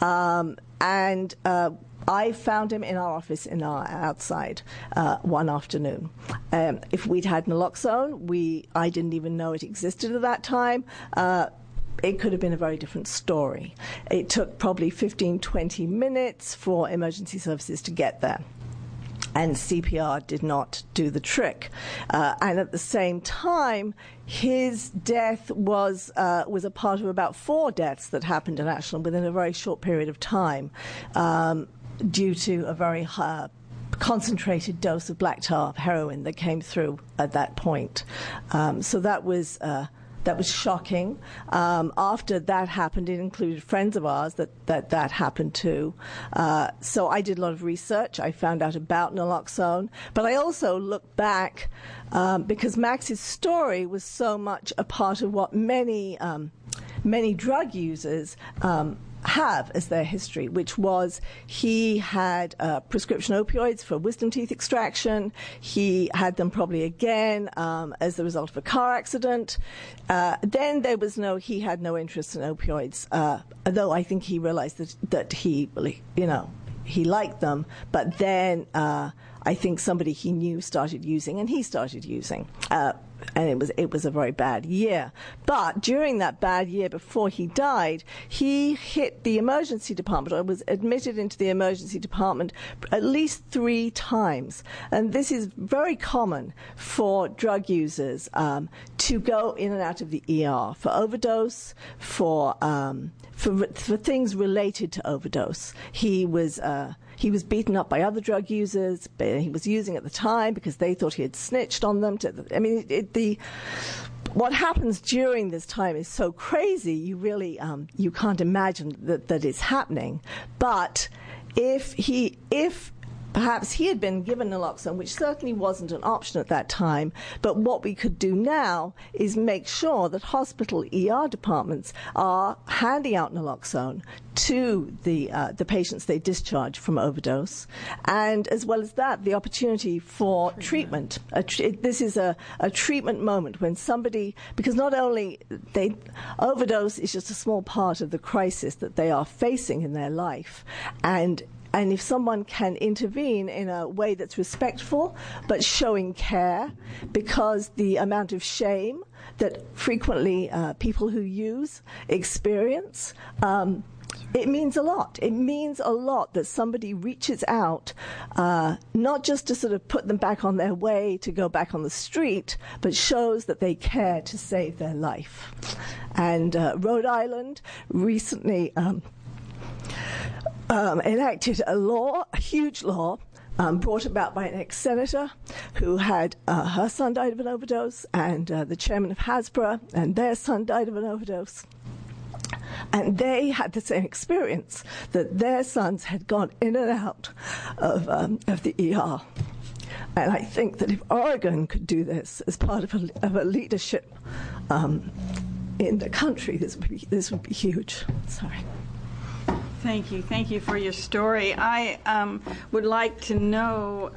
and I found him in our office outside one afternoon. If we'd had naloxone, I didn't even know it existed at that time. It could have been a very different story. It took probably 15, 20 minutes for emergency services to get there. And CPR did not do the trick. And at the same time, his death was a part of about 4 deaths that happened in Ashland within a very short period of time, due to a very concentrated dose of black tar heroin that came through at that point. So that was shocking. After that happened, it included friends of ours that happened to. So I did a lot of research. I found out about naloxone. But I also looked back because Max's story was so much a part of what many drug users have as their history, which was he had prescription opioids for wisdom teeth extraction. He had them probably again as the result of a car accident. Then he had no interest in opioids, although I think he realized that he liked them. But then I think somebody he knew started using, and he started using. And it was a very bad year. But during that bad year before he died, he hit the emergency department, or was admitted into the emergency department at least 3 times. And this is very common for drug users to go in and out of the ER for overdose, for things related to overdose. He was beaten up by other drug users. But he was using at the time because they thought he had snitched on them. What happens during this time is so crazy. You really you can't imagine that it's happening. But if perhaps he had been given naloxone, which certainly wasn't an option at that time, but what we could do now is make sure that hospital ER departments are handing out naloxone to the patients they discharge from overdose, and as well as that, the opportunity for treatment. This is a treatment moment when somebody, because not only overdose is just a small part of the crisis that they are facing in their life, and if someone can intervene in a way that's respectful but showing care, because the amount of shame that frequently people who use experience, it means a lot. It means a lot that somebody reaches out, not just to sort of put them back on their way to go back on the street, but shows that they care to save their life. And Rhode Island recently enacted a huge law, brought about by an ex-senator who had her son died of an overdose, and the chairman of Hasbro and their son died of an overdose. And they had the same experience, that their sons had gone in and out of the ER. And I think that if Oregon could do this as part of a leadership in the country, this would be huge. Sorry. Thank you for your story. I would like to know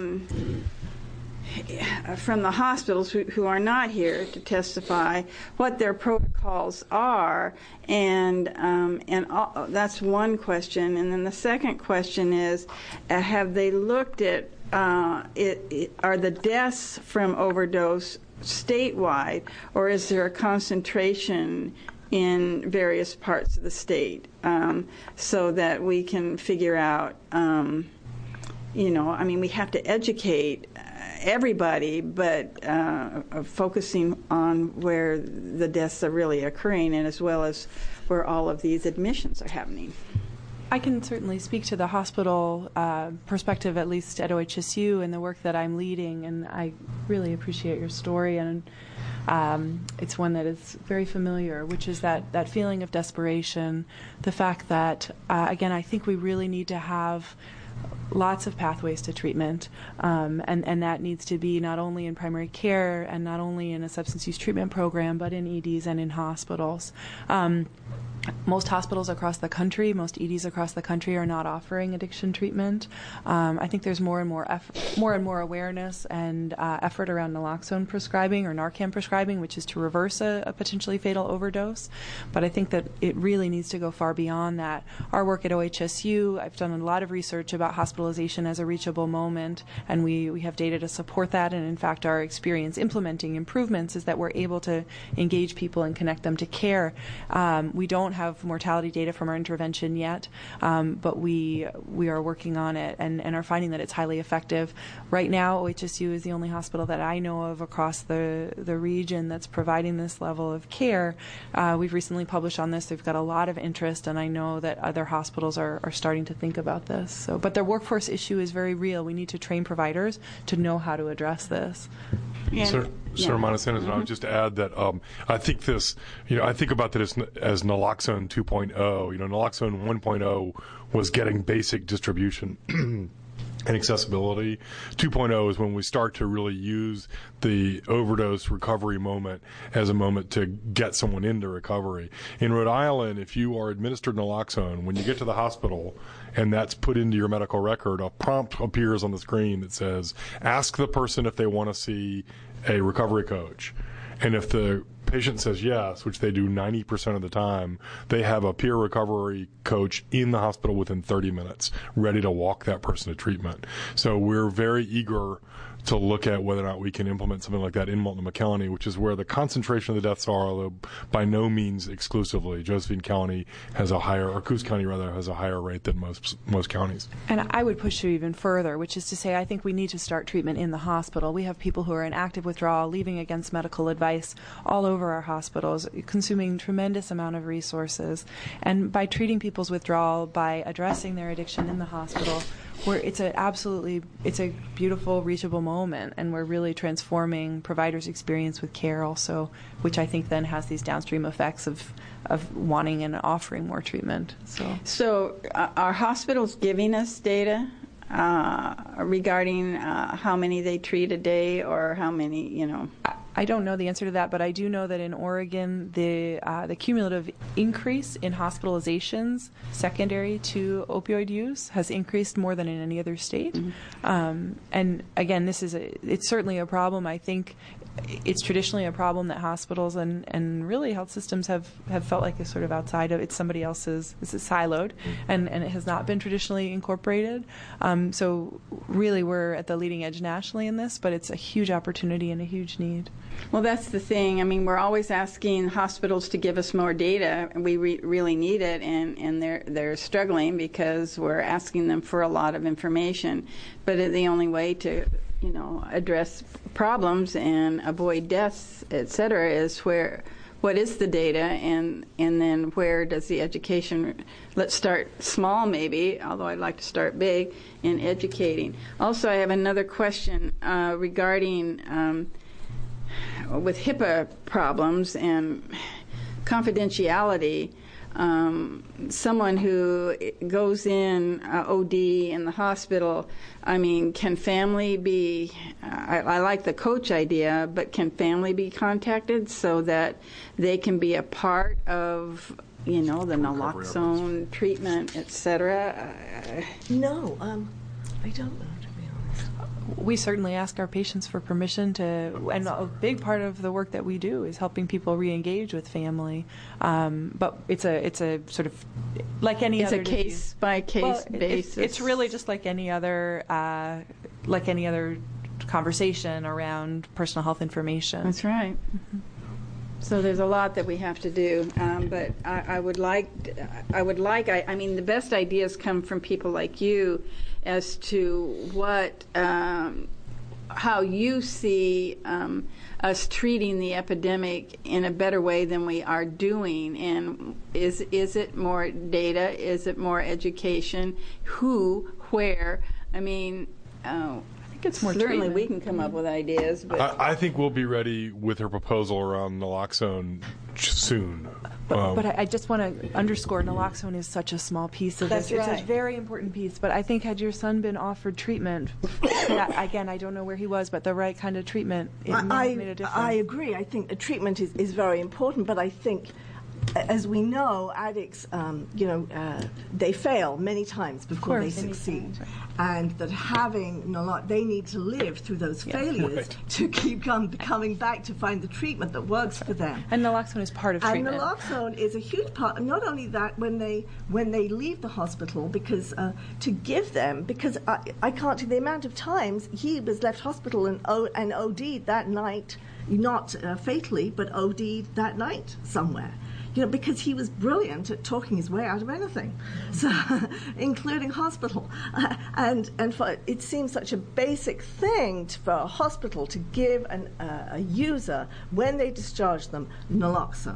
from the hospitals who are not here to testify what their protocols are, and that's one question. And then the second question is, have they looked at are the deaths from overdose statewide, or is there a concentration in various parts of the state, so that we can figure out, we have to educate everybody, but focusing on where the deaths are really occurring, and as well as where all of these admissions are happening. I can certainly speak to the hospital perspective, at least at OHSU, and the work that I'm leading, and I really appreciate your story, and it's one that is very familiar, which is that feeling of desperation, the fact that, again, I think we really need to have lots of pathways to treatment, and that needs to be not only in primary care and not only in a substance use treatment program, but in EDs and in hospitals. Most hospitals across the country, most EDs across the country are not offering addiction treatment. I think there's more and more awareness and effort around naloxone prescribing or Narcan prescribing, which is to reverse a potentially fatal overdose. But I think that it really needs to go far beyond that. Our work at OHSU, I've done a lot of research about hospitalization as a reachable moment, and we have data to support that. And in fact, our experience implementing improvements is that we're able to engage people and connect them to care. We don't have mortality data from our intervention yet, but we are working on it and are finding that it's highly effective. Right now, OHSU is the only hospital that I know of across the region that's providing this level of care. We've recently published on this. They've got a lot of interest, and I know that other hospitals are starting to think about this. But the workforce issue is very real. We need to train providers to know how to address this. Senator Montesano, I would just add that I think I think about that as naloxone 2.0. Naloxone 1.0 was getting basic distribution and accessibility. 2.0 is when we start to really use the overdose recovery moment as a moment to get someone into recovery. In Rhode Island, if you are administered naloxone, when you get to the hospital and that's put into your medical record, a prompt appears on the screen that says, ask the person if they want to see a recovery coach. And if the patient says yes, which they do 90% of the time, they have a peer recovery coach in the hospital within 30 minutes, ready to walk that person to treatment. So we're very eager to look at whether or not we can implement something like that in Multnomah County, which is where the concentration of the deaths are, although by no means exclusively. Josephine County has or Coos County rather, has a higher rate than most counties. And I would push you even further, which is to say I think we need to start treatment in the hospital. We have people who are in active withdrawal, leaving against medical advice all over our hospitals, consuming tremendous amount of resources. And by treating people's withdrawal, by addressing their addiction in the hospital, it's a beautiful, reachable moment, and we're really transforming providers' experience with care also, which I think then has these downstream effects of wanting and offering more treatment. So are hospitals giving us data regarding how many they treat a day, or how many, I don't know the answer to that, but I do know that in Oregon, the cumulative increase in hospitalizations secondary to opioid use has increased more than in any other state. Mm-hmm. And again, it's certainly a problem. I think it's traditionally a problem that hospitals and really health systems have felt like it's sort of outside of, it's somebody else's, this is siloed, and it has not been traditionally incorporated. So really we're at the leading edge nationally in this, but it's a huge opportunity and a huge need. Well, that's the thing. I mean, we're always asking hospitals to give us more data, and we really need it, and they're struggling because we're asking them for a lot of information. But the only way to address problems and avoid deaths, et cetera, is what is the data, and then where does the education, let's start small maybe, although I'd like to start big in educating. Also, I have another question regarding with HIPAA problems and confidentiality. someone who goes in OD in the hospital, I mean, can family be, I like the coach idea, but can family be contacted so that they can be a part of, you know, the naloxone treatment, et cetera? No, I don't know. We certainly ask our patients for permission to, and a big part of the work that we do is helping people re-engage with family. But it's a sort of like any other disease. It's a case by case basis. It's really just like any other conversation around personal health information. That's right. Mm-hmm. So there's a lot that we have to do, but I mean, the best ideas come from people like you as to what, how you see us treating the epidemic in a better way than we are doing. And is it more data? Is it more education? Who? Where? I mean, it's more certainly treatment. We can come up with ideas, but I think we'll be ready with her proposal around naloxone soon. But I just want to underscore, naloxone is such a small piece of That's this. right. It's a very important piece. But I think had your son been offered treatment, again, I don't know where he was, but the right kind of treatment, it might have made a difference. I agree. I think the treatment is very important, but I think, as we know, addicts, they fail many times before they succeed. And that having they need to live through those failures to keep coming back to find the treatment that works for them. And naloxone is part of treatment. And naloxone is a huge part. Not only that, when they leave the hospital, because to give them, because I can't tell the amount of times he was left hospital and OD'd that night, not fatally, but OD'd that night somewhere. Because he was brilliant at talking his way out of anything, so including hospital. And it seems such a basic thing for a hospital to give a user, when they discharge them, naloxone.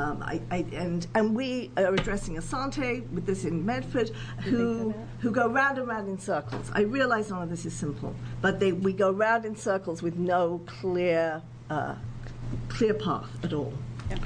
And we are addressing Asante with this in Medford, who go round and round in circles. I realize none of this is simple, but we go round in circles with no clear path at all. Yeah.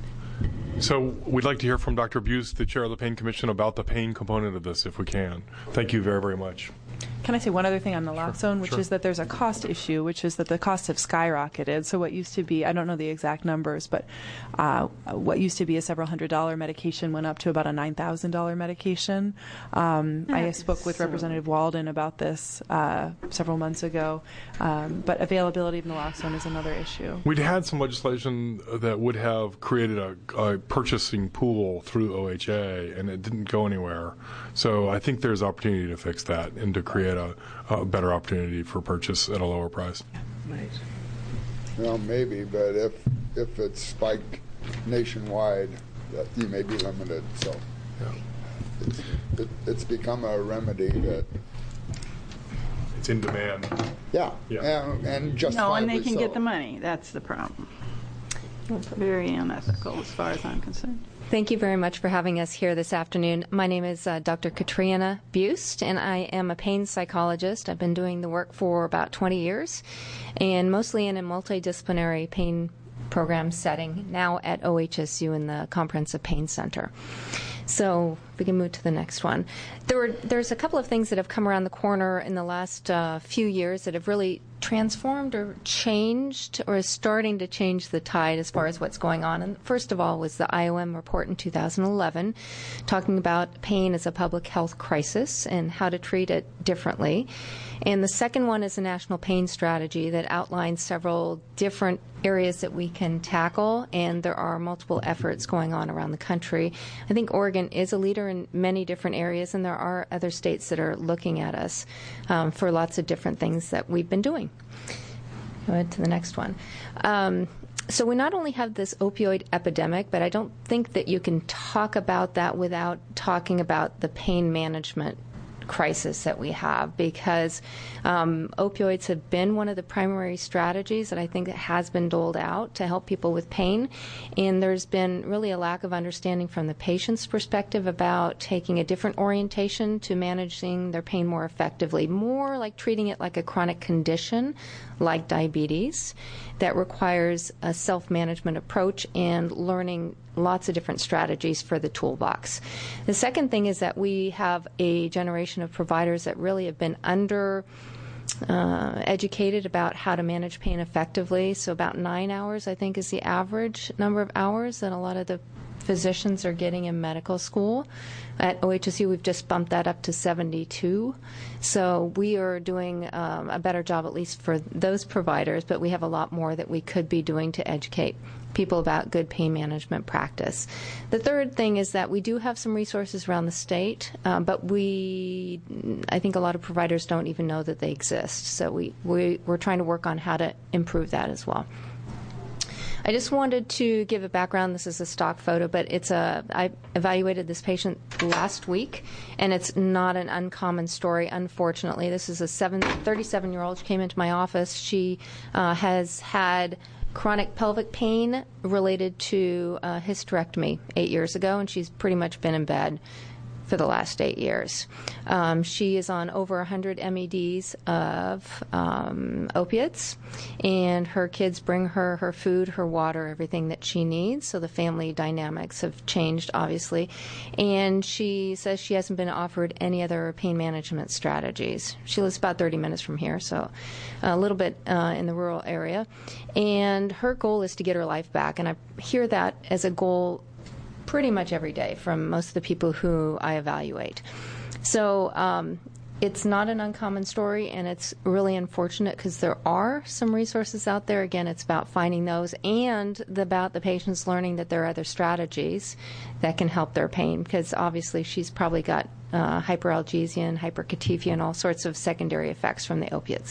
So we'd like to hear from Dr. Buse, the chair of the Pain Commission, about the pain component of this, if we can. Thank you very, very much. Can I say one other thing on naloxone, which Sure. is that there's a cost issue, which is that the costs have skyrocketed. So what used to be, I don't know the exact numbers, but what used to be a several $100 medication went up to about a $9,000 medication. I spoke with Representative Walden about this several months ago, but availability of naloxone is another issue. We'd had some legislation that would have created a purchasing pool through OHA, and it didn't go anywhere. So I think there's opportunity to fix that and to create a better opportunity for purchase at a lower price. Right. Well, maybe, but if it's spiked nationwide, that you may be limited. So it's become a remedy that It's in demand. and justifiably no, and they can so. get the money. That's the problem. Very unethical as far as I'm concerned. Thank you very much for having us here this afternoon. My name is Dr. Katrina Bust, and I am a pain psychologist. I've been doing the work for about 20 years, and mostly in a multidisciplinary pain program setting, now at OHSU in the Comprehensive Pain Center. So we can move to the next one. There's a couple of things that have come around the corner in the last few years that have really transformed or changed or is starting to change the tide as far as what's going on. And first of all was the IOM report in 2011 talking about pain as a public health crisis and how to treat it differently. And the second one is a national pain strategy that outlines several different areas that we can tackle, and there are multiple efforts going on around the country. I think Oregon is a leader in many different areas, and there are other states that are looking at us for lots of different things that we've been doing. Go ahead to the next one. So we not only have this opioid epidemic, but I don't think that you can talk about that without talking about the pain management crisis that we have, because opioids have been one of the primary strategies that I think that has been doled out to help people with pain, and there's been really a lack of understanding from the patient's perspective about taking a different orientation to managing their pain more effectively, more like treating it like a chronic condition like diabetes that requires a self-management approach and learning lots of different strategies for the toolbox. The second thing is that we have a generation of providers that really have been educated about how to manage pain effectively. So about 9 hours, I think, is the average number of hours that a lot of the physicians are getting in medical school. At OHSU, we've just bumped that up to 72. So we are doing a better job, at least for those providers, but we have a lot more that we could be doing to educate people about good pain management practice. The third thing is that we do have some resources around the state, but I think a lot of providers don't even know that they exist. So we're trying to work on how to improve that as well. I just wanted to give a background. This is a stock photo, but I evaluated this patient last week, and it's not an uncommon story, unfortunately. This is a 37-year-old. She came into my office. She has had chronic pelvic pain related to hysterectomy 8 years ago, and she's pretty much been in bed for the last 8 years. She is on over 100 MEDs of opiates, and her kids bring her her food, her water, everything that she needs. So the family dynamics have changed, obviously. And she says she hasn't been offered any other pain management strategies. She lives about 30 minutes from here, so a little bit in the rural area. And her goal is to get her life back, and I hear that as a goal pretty much every day from most of the people who I evaluate. So it's not an uncommon story, and it's really unfortunate because there are some resources out there. Again, it's about finding those and about the patients learning that there are other strategies that can help their pain, because obviously she's probably got hyperalgesia and hyperkatifia and all sorts of secondary effects from the opiates.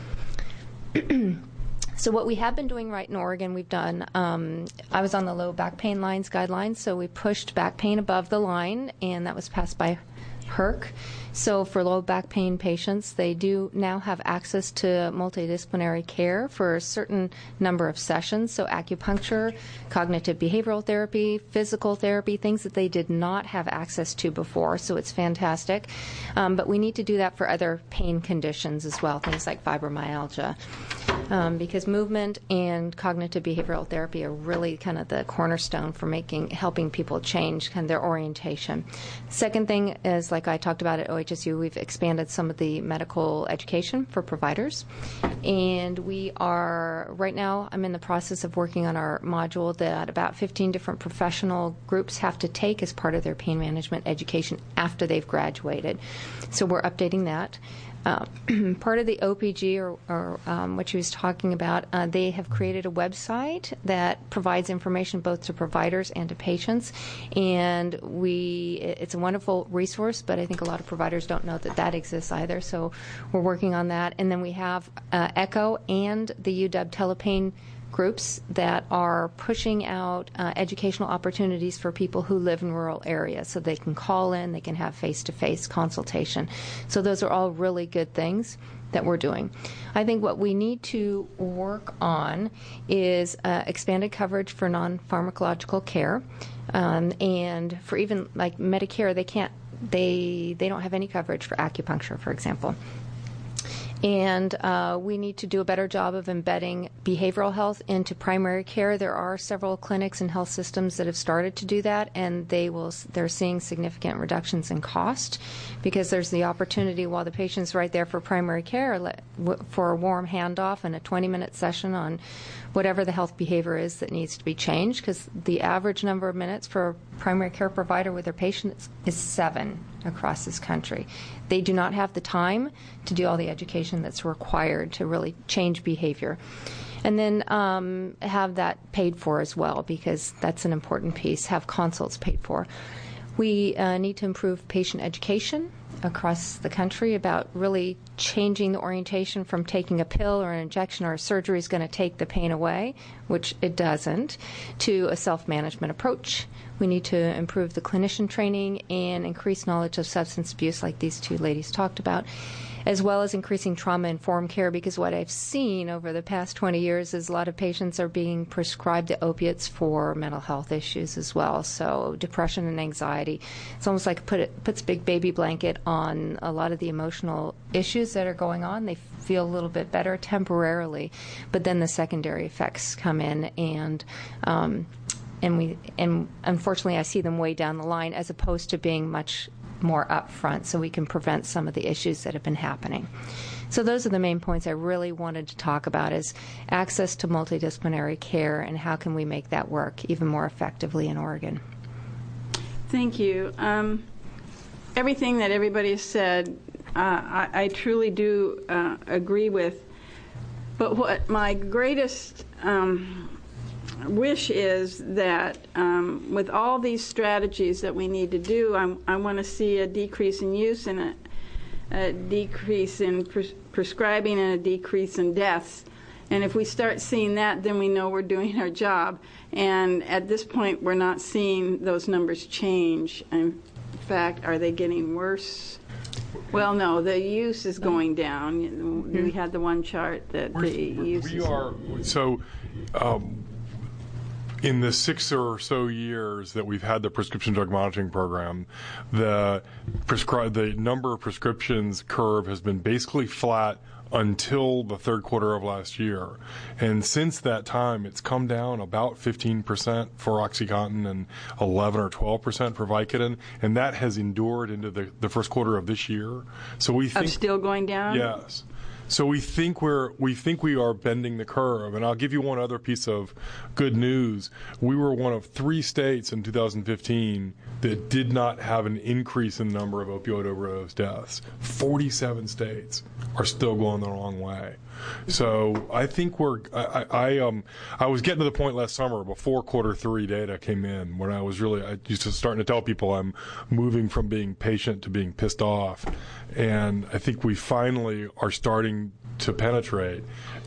So what we have been doing right in Oregon, we've done, I was on the low back pain lines guidelines, so we pushed back pain above the line, and that was passed by HERC. So for low back pain patients, they do now have access to multidisciplinary care for a certain number of sessions. So acupuncture, cognitive behavioral therapy, physical therapy, things that they did not have access to before. So it's fantastic. But we need to do that for other pain conditions as well, things like fibromyalgia. Because movement and cognitive behavioral therapy are really kind of the cornerstone for helping people change kind of their orientation. Second thing is, like I talked about at OHSU, we've expanded some of the medical education for providers. And right now, I'm in the process of working on our module that about 15 different professional groups have to take as part of their pain management education after they've graduated. So we're updating that. Part of the OPG, or what she was talking about, they have created a website that provides information both to providers and to patients, and it's a wonderful resource, but I think a lot of providers don't know that exists either, so we're working on that. And then we have ECHO and the UW Telepain groups that are pushing out educational opportunities for people who live in rural areas, so they can call in, they can have face-to-face consultation. So those are all really good things that we're doing. I think what we need to work on is expanded coverage for non-pharmacological care, and for even like Medicare, they don't have any coverage for acupuncture, for example. And we need to do a better job of embedding behavioral health into primary care. There are several clinics and health systems that have started to do that, and they're seeing significant reductions in cost, because there's the opportunity while the patient's right there for primary care for a warm handoff and a 20-minute session on whatever the health behavior is that needs to be changed, because the average number of minutes for a primary care provider with their patients is 7 across this country. They do not have the time to do all the education that's required to really change behavior. And then have that paid for as well, because that's an important piece, have consults paid for. We need to improve patient education across the country about really changing the orientation from taking a pill or an injection or a surgery is going to take the pain away, which it doesn't, to a self-management approach. We need to improve the clinician training and increase knowledge of substance abuse, like these two ladies talked about, as well as increasing trauma-informed care, because what I've seen over the past 20 years is a lot of patients are being prescribed the opiates for mental health issues as well, so depression and anxiety. It's almost like it puts a big baby blanket on a lot of the emotional issues that are going on. They feel a little bit better temporarily, but then the secondary effects come in, and unfortunately I see them way down the line as opposed to being much more upfront, so we can prevent some of the issues that have been happening. So those are the main points I really wanted to talk about, is access to multidisciplinary care and how can we make that work even more effectively in Oregon. Thank you. Everything that everybody has said, I truly do agree with. But what my greatest wish is that with all these strategies that we need to do, I want to see a decrease in use and a decrease in prescribing and a decrease in deaths. And if we start seeing that, then we know we're doing our job. And at this point, we're not seeing those numbers change. In fact, are they getting worse? Well, no, the use is going down. We had the one chart that the use is... In the 6 or so years that we've had the prescription drug monitoring program, the number of prescriptions curve has been basically flat until the third quarter of last year. And since that time, it's come down about 15% for OxyContin and 11 or 12% for Vicodin, and that has endured into the first quarter of this year. So we think... Still going down? Yes. So we think we are bending the curve. And I'll give you one other piece of good news. We were one of 3 states in 2015 that did not have an increase in the number of opioid overdose deaths. 47 states are still going the wrong way. So I think I was getting to the point last summer before quarter 3 data came in when I used to starting to tell people I'm moving from being patient to being pissed off. And I think we finally are starting to penetrate.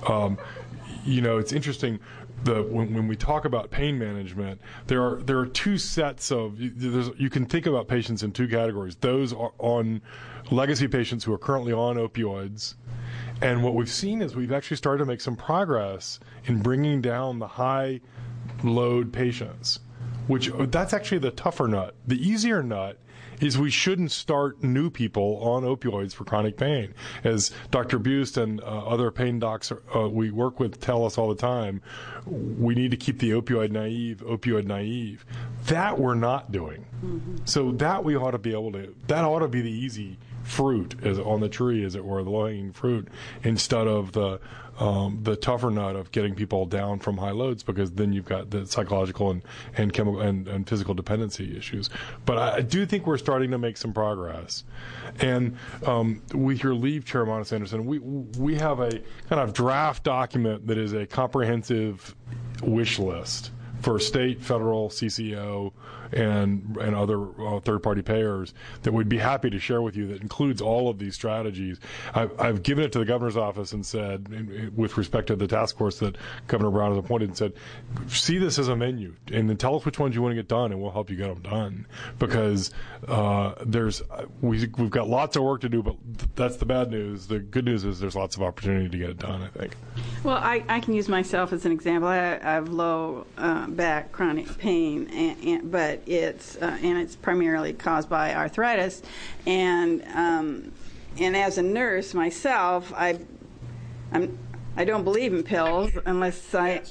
It's interesting. When we talk about pain management, there are 2 sets of, you can think about patients in 2 categories. Those are on legacy patients who are currently on opioids. And what we've seen is we've actually started to make some progress in bringing down the high load patients, that's actually the tougher nut. The easier nut is we shouldn't start new people on opioids for chronic pain. As Dr. Buist and other pain docs we work with tell us all the time, we need to keep the opioid naive. That we're not doing. Mm-hmm. So that we ought to be able to, that ought to be the easy fruit on the tree, as it were, the low-hanging fruit, instead of the tougher nut of getting people down from high loads, because then you've got the psychological and chemical and physical dependency issues. But I do think we're starting to make some progress. And with your leave, Chair Monis-Anderson, we have a kind of draft document that is a comprehensive wish list for state, federal, CCO, and other third-party payers that we'd be happy to share with you, that includes all of these strategies. I've given it to the governor's office and said, with respect to the task force that Governor Brown has appointed, and said, see this as a menu and then tell us which ones you want to get done, and we'll help you get them done. Because we've got lots of work to do, but that's the bad news. The good news is there's lots of opportunity to get it done, I think. Well, I can use myself as an example. I have low back chronic pain, but it's primarily caused by arthritis, and as a nurse myself, I don't believe in pills unless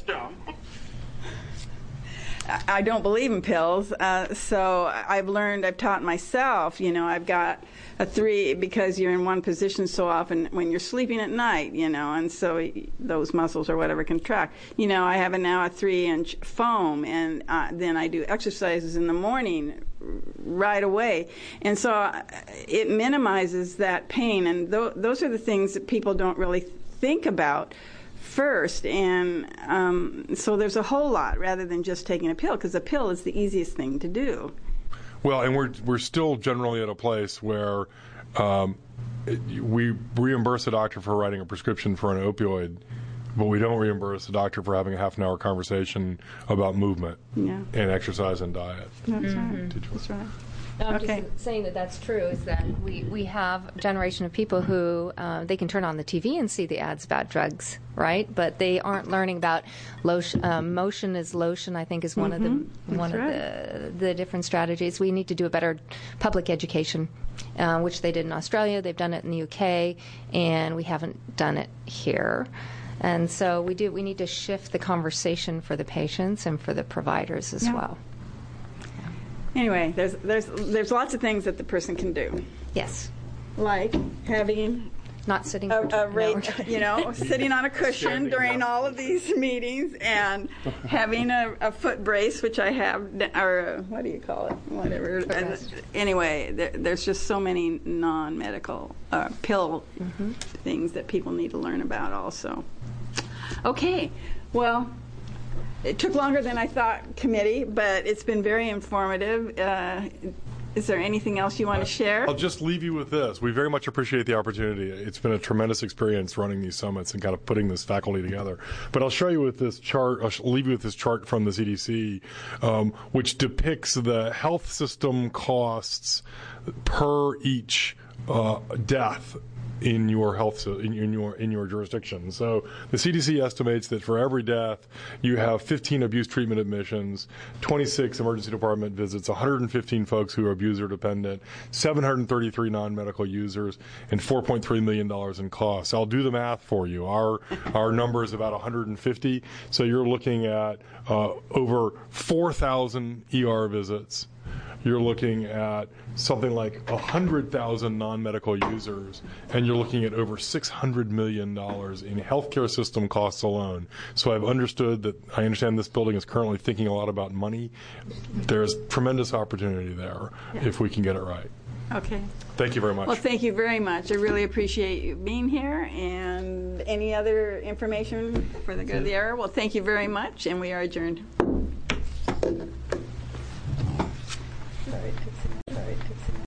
I don't believe in pills. So I've taught myself. I've got a 3 because you're in one position so often when you're sleeping at night, and so those muscles or whatever contract. I have now a 3-inch foam, and then I do exercises in the morning right away. And so it minimizes that pain, and those are the things that people don't really think about first. And so there's a whole lot rather than just taking a pill, because a pill is the easiest thing to do. Well, and we're still generally at a place where we reimburse a doctor for writing a prescription for an opioid, but we don't reimburse a doctor for having a half-an-hour conversation about movement and exercise and diet. That's right. That's right. I'm Okay. just saying that that's true, is that we have a generation of people who they can turn on the TV and see the ads about drugs, right? But they aren't learning about motion is lotion, I think, is one of the different strategies. We need to do a better public education, which they did in Australia. They've done it in the UK, and we haven't done it here. And so we need to shift the conversation for the patients and for the providers as well. Anyway, there's lots of things that the person can do, Yes. like having Not sitting a for sitting on a cushion during all of these meetings, and having a foot brace, which I have, or what do you call it? Whatever. And anyway, there's just so many non-medical pill things that people need to learn about also. Okay, well, it took longer than I thought, committee, but it's been very informative. Is there anything else you want to share? I'll just leave you with this. We very much appreciate the opportunity. It's been a tremendous experience running these summits and kind of putting this faculty together. But I'll show you with this chart, I'll leave you with this chart from the CDC, which depicts the health system costs per each death in your health in your jurisdiction. So the CDC estimates that for every death, you have 15 abuse treatment admissions, 26 emergency department visits, 115 folks who are abuser dependent, 733 non-medical users, and $4.3 million in costs. I'll do the math for you. Our number is about 150, so you're looking at over 4,000 ER visits. You're looking at something like 100,000 non-medical users, and you're looking at over $600 million in healthcare system costs alone. So I understand this building is currently thinking a lot about money. There's tremendous opportunity there if we can get it right. Okay. Thank you very much. Well, thank you very much. I really appreciate you being here. And any other information for the good of the hour? Well, thank you very much, and we are adjourned. Sorry, it took so long.